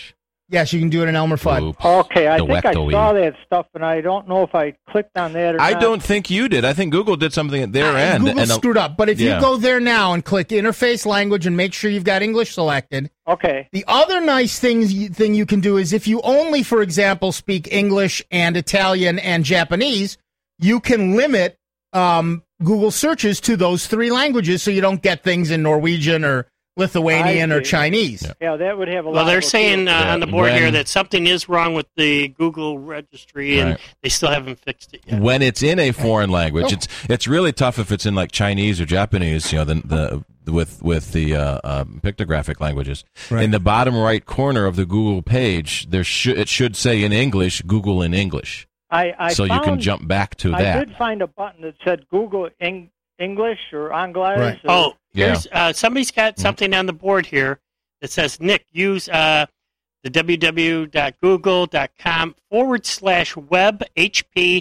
Yes, you can do it in Elmer Fudd. Okay, I think I saw that stuff, and I don't know if I clicked on that or not. I don't think you did. I think Google did something at their end. Google screwed up. But if you go there now and click Interface Language and make sure you've got English selected. Okay. The other nice thing you can do is if you only, for example, speak English and Italian and Japanese, you can limit Google searches to those 3 languages so you don't get things in Norwegian or Lithuanian or Chinese. Yeah, that would have a lot. Well, they're saying on the board here that something is wrong with the Google registry, and they still haven't fixed it yet. When it's in a foreign language, it's really tough if it's in like Chinese or Japanese. You know, with the pictographic languages. Right. In the bottom right corner of the Google page, it should say in English, Google in English. So you can jump back to that. I did find a button that said Google English or Anglais. Right. Oh, here's somebody's got something on the board here that says, Nick, use the www.google.com/web HP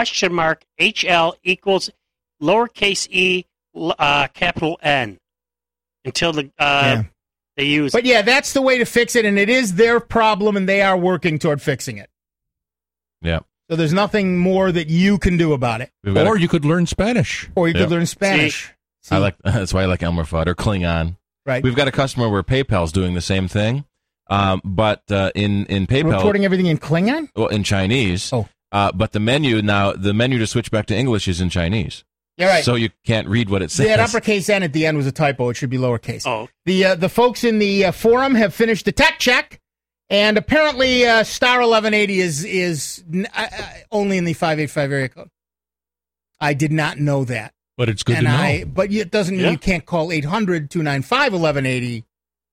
$HL equals lowercase e capital N until they use it. But yeah, that's the way to fix it, and it is their problem, and they are working toward fixing it. Yeah. So there's nothing more that you can do about it. Or you could learn Spanish. Or you could learn Spanish. See? That's why I like Elmer Fudd or Klingon. Right. We've got a customer where PayPal's doing the same thing, but in PayPal, reporting everything in Klingon. Well, in Chinese. Oh. But the menu to switch back to English is in Chinese. Yeah, right. So you can't read what it says. That uppercase N at the end was a typo. It should be lowercase. Oh. The folks in the forum have finished the tech check. And apparently, star 1180 is only in the 585 area code. I did not know that. But it's good to know. But it doesn't mean you can't call 800-295-1180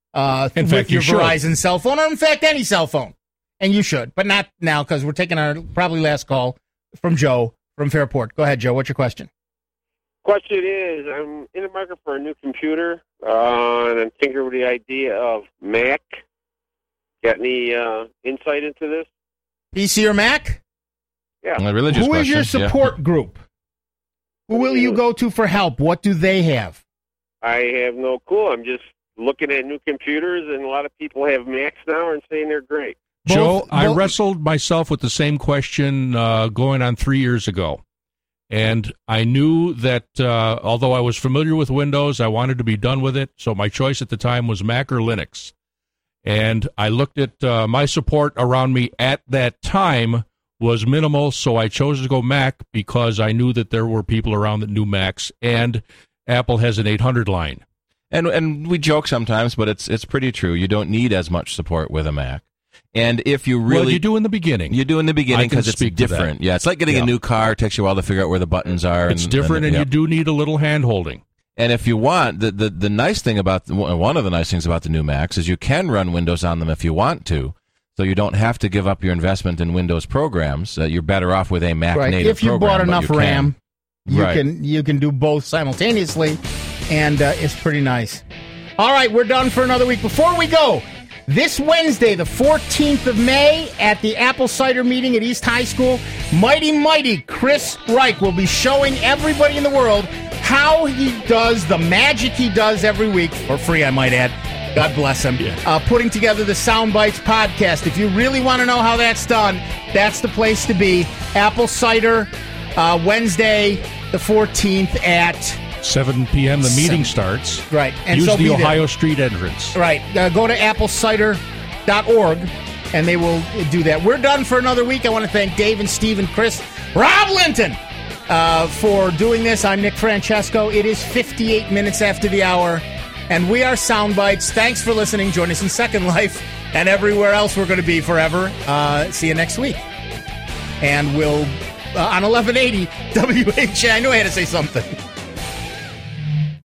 with your Verizon cell phone, or in fact, any cell phone. And you should, but not now, because we're taking our probably last call from Joe from Fairport. Go ahead, Joe. What's your question? Question is, I'm in the market for a new computer, and I'm thinking of the idea of Mac. Got any insight into this? PC or Mac? Yeah. Who is your support group? Who will you go to for help? What do they have? I have no clue. I'm just looking at new computers, and a lot of people have Macs now and saying they're great. Joe, I wrestled myself with the same question going on 3 years ago. And I knew that although I was familiar with Windows, I wanted to be done with it. So my choice at the time was Mac or Linux. And I looked at my support around me at that time was minimal, so I chose to go Mac because I knew that there were people around that knew Macs, and Apple has an 800 line. And we joke sometimes, but it's pretty true. You don't need as much support with a Mac. And if you really... you do in the beginning. You do in the beginning because it's different. Yeah, it's like getting a new car. It takes you a while to figure out where the buttons are. It's different, and you do need a little hand-holding. And if you want, the nice thing about one of the nice things about the new Macs is you can run Windows on them if you want to, so you don't have to give up your investment in Windows programs. You're better off with a Mac native if you program. Bought enough RAM, you can do both simultaneously, and it's pretty nice. All right, we're done for another week. Before we go, this Wednesday, the 14th of May, at the Apple Cider meeting at East High School, mighty Chris Reich will be showing everybody in the world how he does the magic he does every week, for free, I might add. God bless him. Putting together the Sound Bites podcast. If you really want to know how that's done, that's the place to be. Apple Cider, Wednesday, the 14th at 7 p.m. The meeting starts. Right. And use the Ohio Street entrance. Right. Go to applecider.org, and they will do that. We're done for another week. I want to thank Dave and Steve and Chris. Rob Linton for doing this. I'm Nick Francesco. It is 58 minutes after the hour, and we are Sound Bites. Thanks for listening. Join us in Second Life and everywhere else we're going to be forever. See you next week. And we'll, on 1180 WHA, I knew I had to say something.